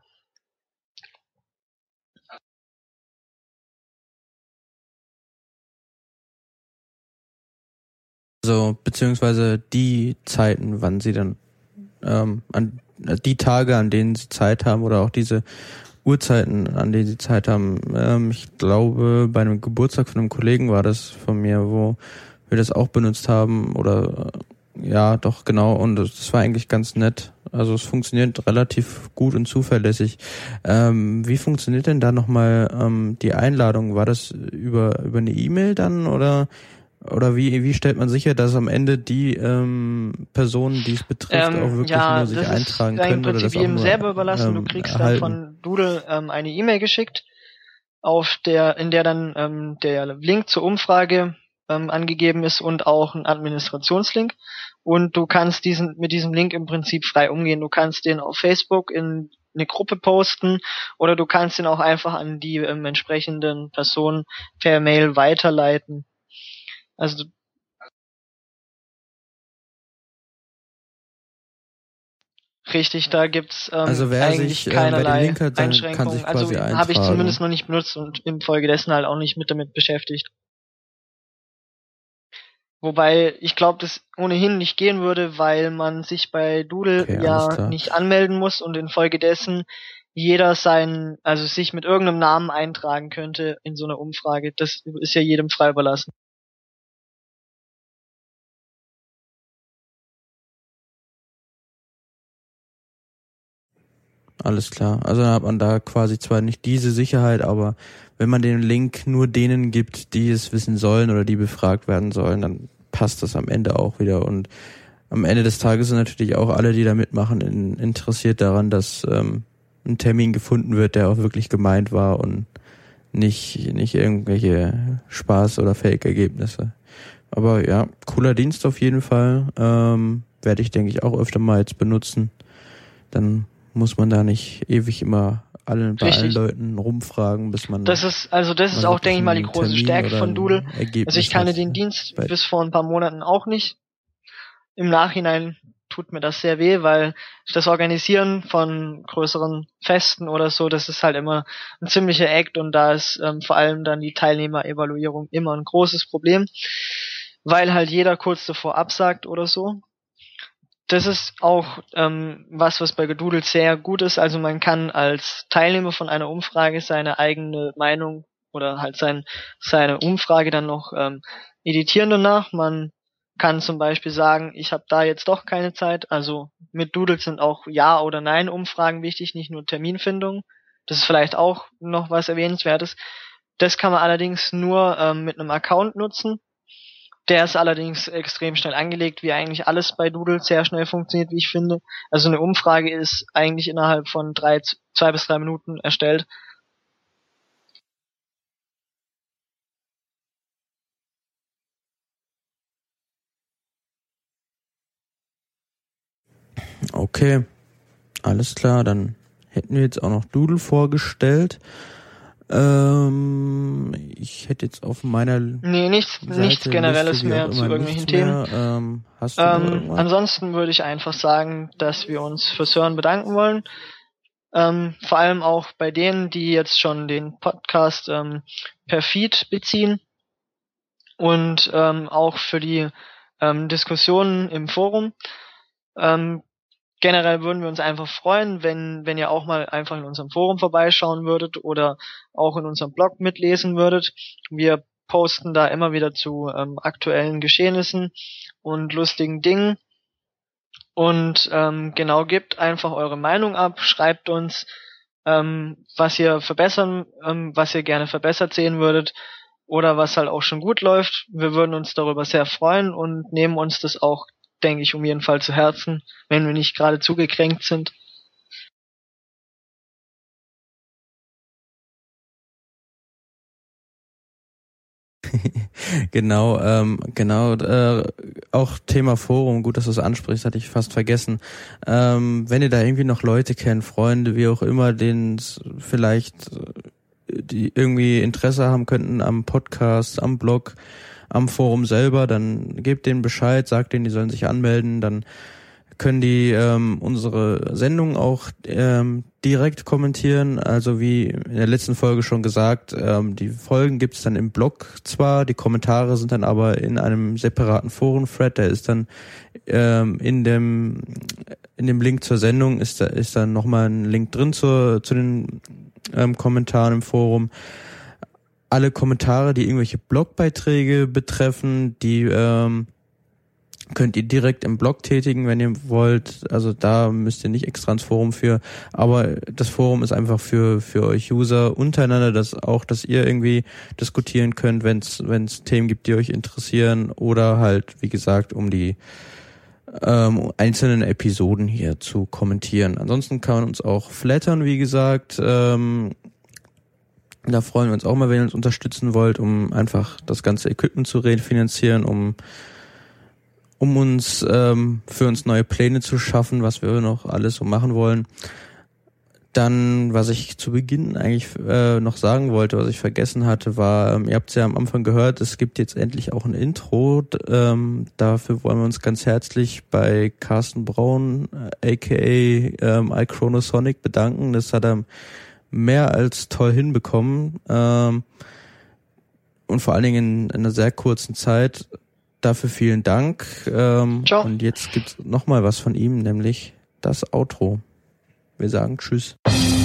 Also beziehungsweise die Zeiten, wann sie dann ähm, an die Tage, an denen sie Zeit haben oder auch diese Uhrzeiten, an denen sie Zeit haben. Ähm, ich glaube, bei einem Geburtstag von einem Kollegen war das von mir, wo wir das auch benutzt haben oder ja, doch, genau. Und das war eigentlich ganz nett. Also es funktioniert relativ gut und zuverlässig. Ähm, wie funktioniert denn da nochmal ähm, die Einladung? War das über über eine E-Mail dann oder oder wie wie stellt man sicher, dass am Ende die ähm, Personen, die es betrifft, Ähm, auch wirklich ja, nur sich das eintragen ist können im oder das Prinzip auch jedem nur selber überlassen. ähm, Du kriegst erhalten? dann von Doodle ähm, eine E-Mail geschickt, auf der in der dann ähm, der Link zur Umfrage ähm, angegeben ist und auch ein Administrationslink. Und du kannst diesen mit diesem Link im Prinzip frei umgehen. Du kannst den auf Facebook in eine Gruppe posten oder du kannst den auch einfach an die ähm, entsprechenden Personen per Mail weiterleiten. Also richtig, da gibt's ähm, Also wer eigentlich sich, ähm, wer den keinerlei Link hat, dann kann Einschränkungen. sich Also quasi habe ich zumindest eintragen. noch nicht benutzt und infolgedessen halt auch nicht mit damit beschäftigt. Wobei ich glaube, das ohnehin nicht gehen würde, weil man sich bei Doodle Okay, alles ja klar. nicht anmelden muss und infolgedessen jeder seinen, also sich mit irgendeinem Namen eintragen könnte in so einer Umfrage. Das ist ja jedem frei überlassen. Alles klar. Also dann hat man da quasi zwar nicht diese Sicherheit, aber wenn man den Link nur denen gibt, die es wissen sollen oder die befragt werden sollen, dann passt das am Ende auch wieder. Und am Ende des Tages sind natürlich auch alle, die da mitmachen, in, interessiert daran, dass ähm, ein Termin gefunden wird, der auch wirklich gemeint war und nicht nicht irgendwelche Spaß- oder Fake-Ergebnisse. Aber ja, cooler Dienst auf jeden Fall. Ähm, werde ich, denke ich, auch öfter mal jetzt benutzen. Dann muss man da nicht ewig immer allen, bei Richtig. allen Leuten rumfragen, bis man... Das ist, also das ist auch, denke ich mal, die große Stärke von Doodle. Also ich kannte den Dienst bis vor ein paar Monaten auch nicht. Im Nachhinein tut mir das sehr weh, weil das Organisieren von größeren Festen oder so, das ist halt immer ein ziemlicher Act und da ist ähm, vor allem dann die Teilnehmerevaluierung immer ein großes Problem, weil halt jeder kurz davor absagt oder so. Das ist auch ähm, was, was bei Gedoodle sehr gut ist. Also man kann als Teilnehmer von einer Umfrage seine eigene Meinung oder halt sein, seine Umfrage dann noch ähm, editieren danach. Man kann zum Beispiel sagen, ich habe da jetzt doch keine Zeit. Also mit Doodle sind auch Ja- oder Nein-Umfragen wichtig, nicht nur Terminfindung. Das ist vielleicht auch noch was Erwähnenswertes. Das kann man allerdings nur ähm, mit einem Account nutzen. Der ist allerdings extrem schnell angelegt, wie eigentlich alles bei Doodle sehr schnell funktioniert, wie ich finde. Also eine Umfrage ist eigentlich innerhalb von drei, zwei bis drei Minuten erstellt. Okay, alles klar, dann hätten wir jetzt auch noch Doodle vorgestellt. Ähm, ich hätte jetzt auf meiner Nee, nichts, Seite nichts Generelles Liste, wie mehr auch zu immer, irgendwelchen nichts Themen. mehr. Ähm, hast du noch Ähm, irgendwas? ansonsten würde ich einfach sagen, dass wir uns fürs Hören bedanken wollen. Ähm, vor allem auch bei denen, die jetzt schon den Podcast ähm, per Feed beziehen und ähm, auch für die ähm, Diskussionen im Forum. Ähm, generell würden wir uns einfach freuen, wenn wenn ihr auch mal einfach in unserem Forum vorbeischauen würdet oder auch in unserem Blog mitlesen würdet. Wir posten da immer wieder zu ähm, aktuellen Geschehnissen und lustigen Dingen. Und ähm, genau, gebt einfach eure Meinung ab, schreibt uns, ähm, was ihr verbessern, ähm, was ihr gerne verbessert sehen würdet oder was halt auch schon gut läuft. Wir würden uns darüber sehr freuen und nehmen uns das auch, denke ich, um jeden Fall zu Herzen, wenn wir nicht gerade zugekränkt sind. Genau, ähm, genau, äh, auch Thema Forum, gut, dass du es ansprichst, hatte ich fast vergessen. Ähm, wenn ihr da irgendwie noch Leute kennt, Freunde, wie auch immer, denen es vielleicht, die irgendwie Interesse haben könnten am Podcast, am Blog, am Forum selber, dann gebt denen Bescheid, sagt denen, die sollen sich anmelden, dann können die ähm, unsere Sendung auch ähm, direkt kommentieren. Also wie in der letzten Folge schon gesagt, ähm, die Folgen gibt's dann im Blog zwar, die Kommentare sind dann aber in einem separaten Foren-Thread, der ist dann ähm, in dem in dem Link zur Sendung ist da ist dann nochmal ein Link drin zur, zu den ähm, Kommentaren im Forum. Alle Kommentare, die irgendwelche Blogbeiträge betreffen, die ähm, könnt ihr direkt im Blog tätigen, wenn ihr wollt. Also da müsst ihr nicht extra ins Forum für. Aber das Forum ist einfach für für euch User untereinander, dass auch, dass ihr irgendwie diskutieren könnt, wenn es wenn es Themen gibt, die euch interessieren, oder halt, wie gesagt, um die ähm, einzelnen Episoden hier zu kommentieren. Ansonsten kann man uns auch flattern, wie gesagt. Ähm, da freuen wir uns auch mal, wenn ihr uns unterstützen wollt, um einfach das ganze Equipment zu refinanzieren, um um uns ähm, für uns neue Pläne zu schaffen, was wir noch alles so machen wollen. Dann, was ich zu Beginn eigentlich äh, noch sagen wollte, was ich vergessen hatte, war, ähm, ihr habt es ja am Anfang gehört, es gibt jetzt endlich auch ein Intro. D- ähm, dafür wollen wir uns ganz herzlich bei Carsten Braun, äh, aka ähm, iChronosonic, bedanken. Das hat er mehr als toll hinbekommen. Ähm, und vor allen Dingen in, in einer sehr kurzen Zeit. Dafür vielen Dank. Ähm, Ciao. Und jetzt gibt's noch mal was von ihm, nämlich das Outro. Wir sagen Tschüss.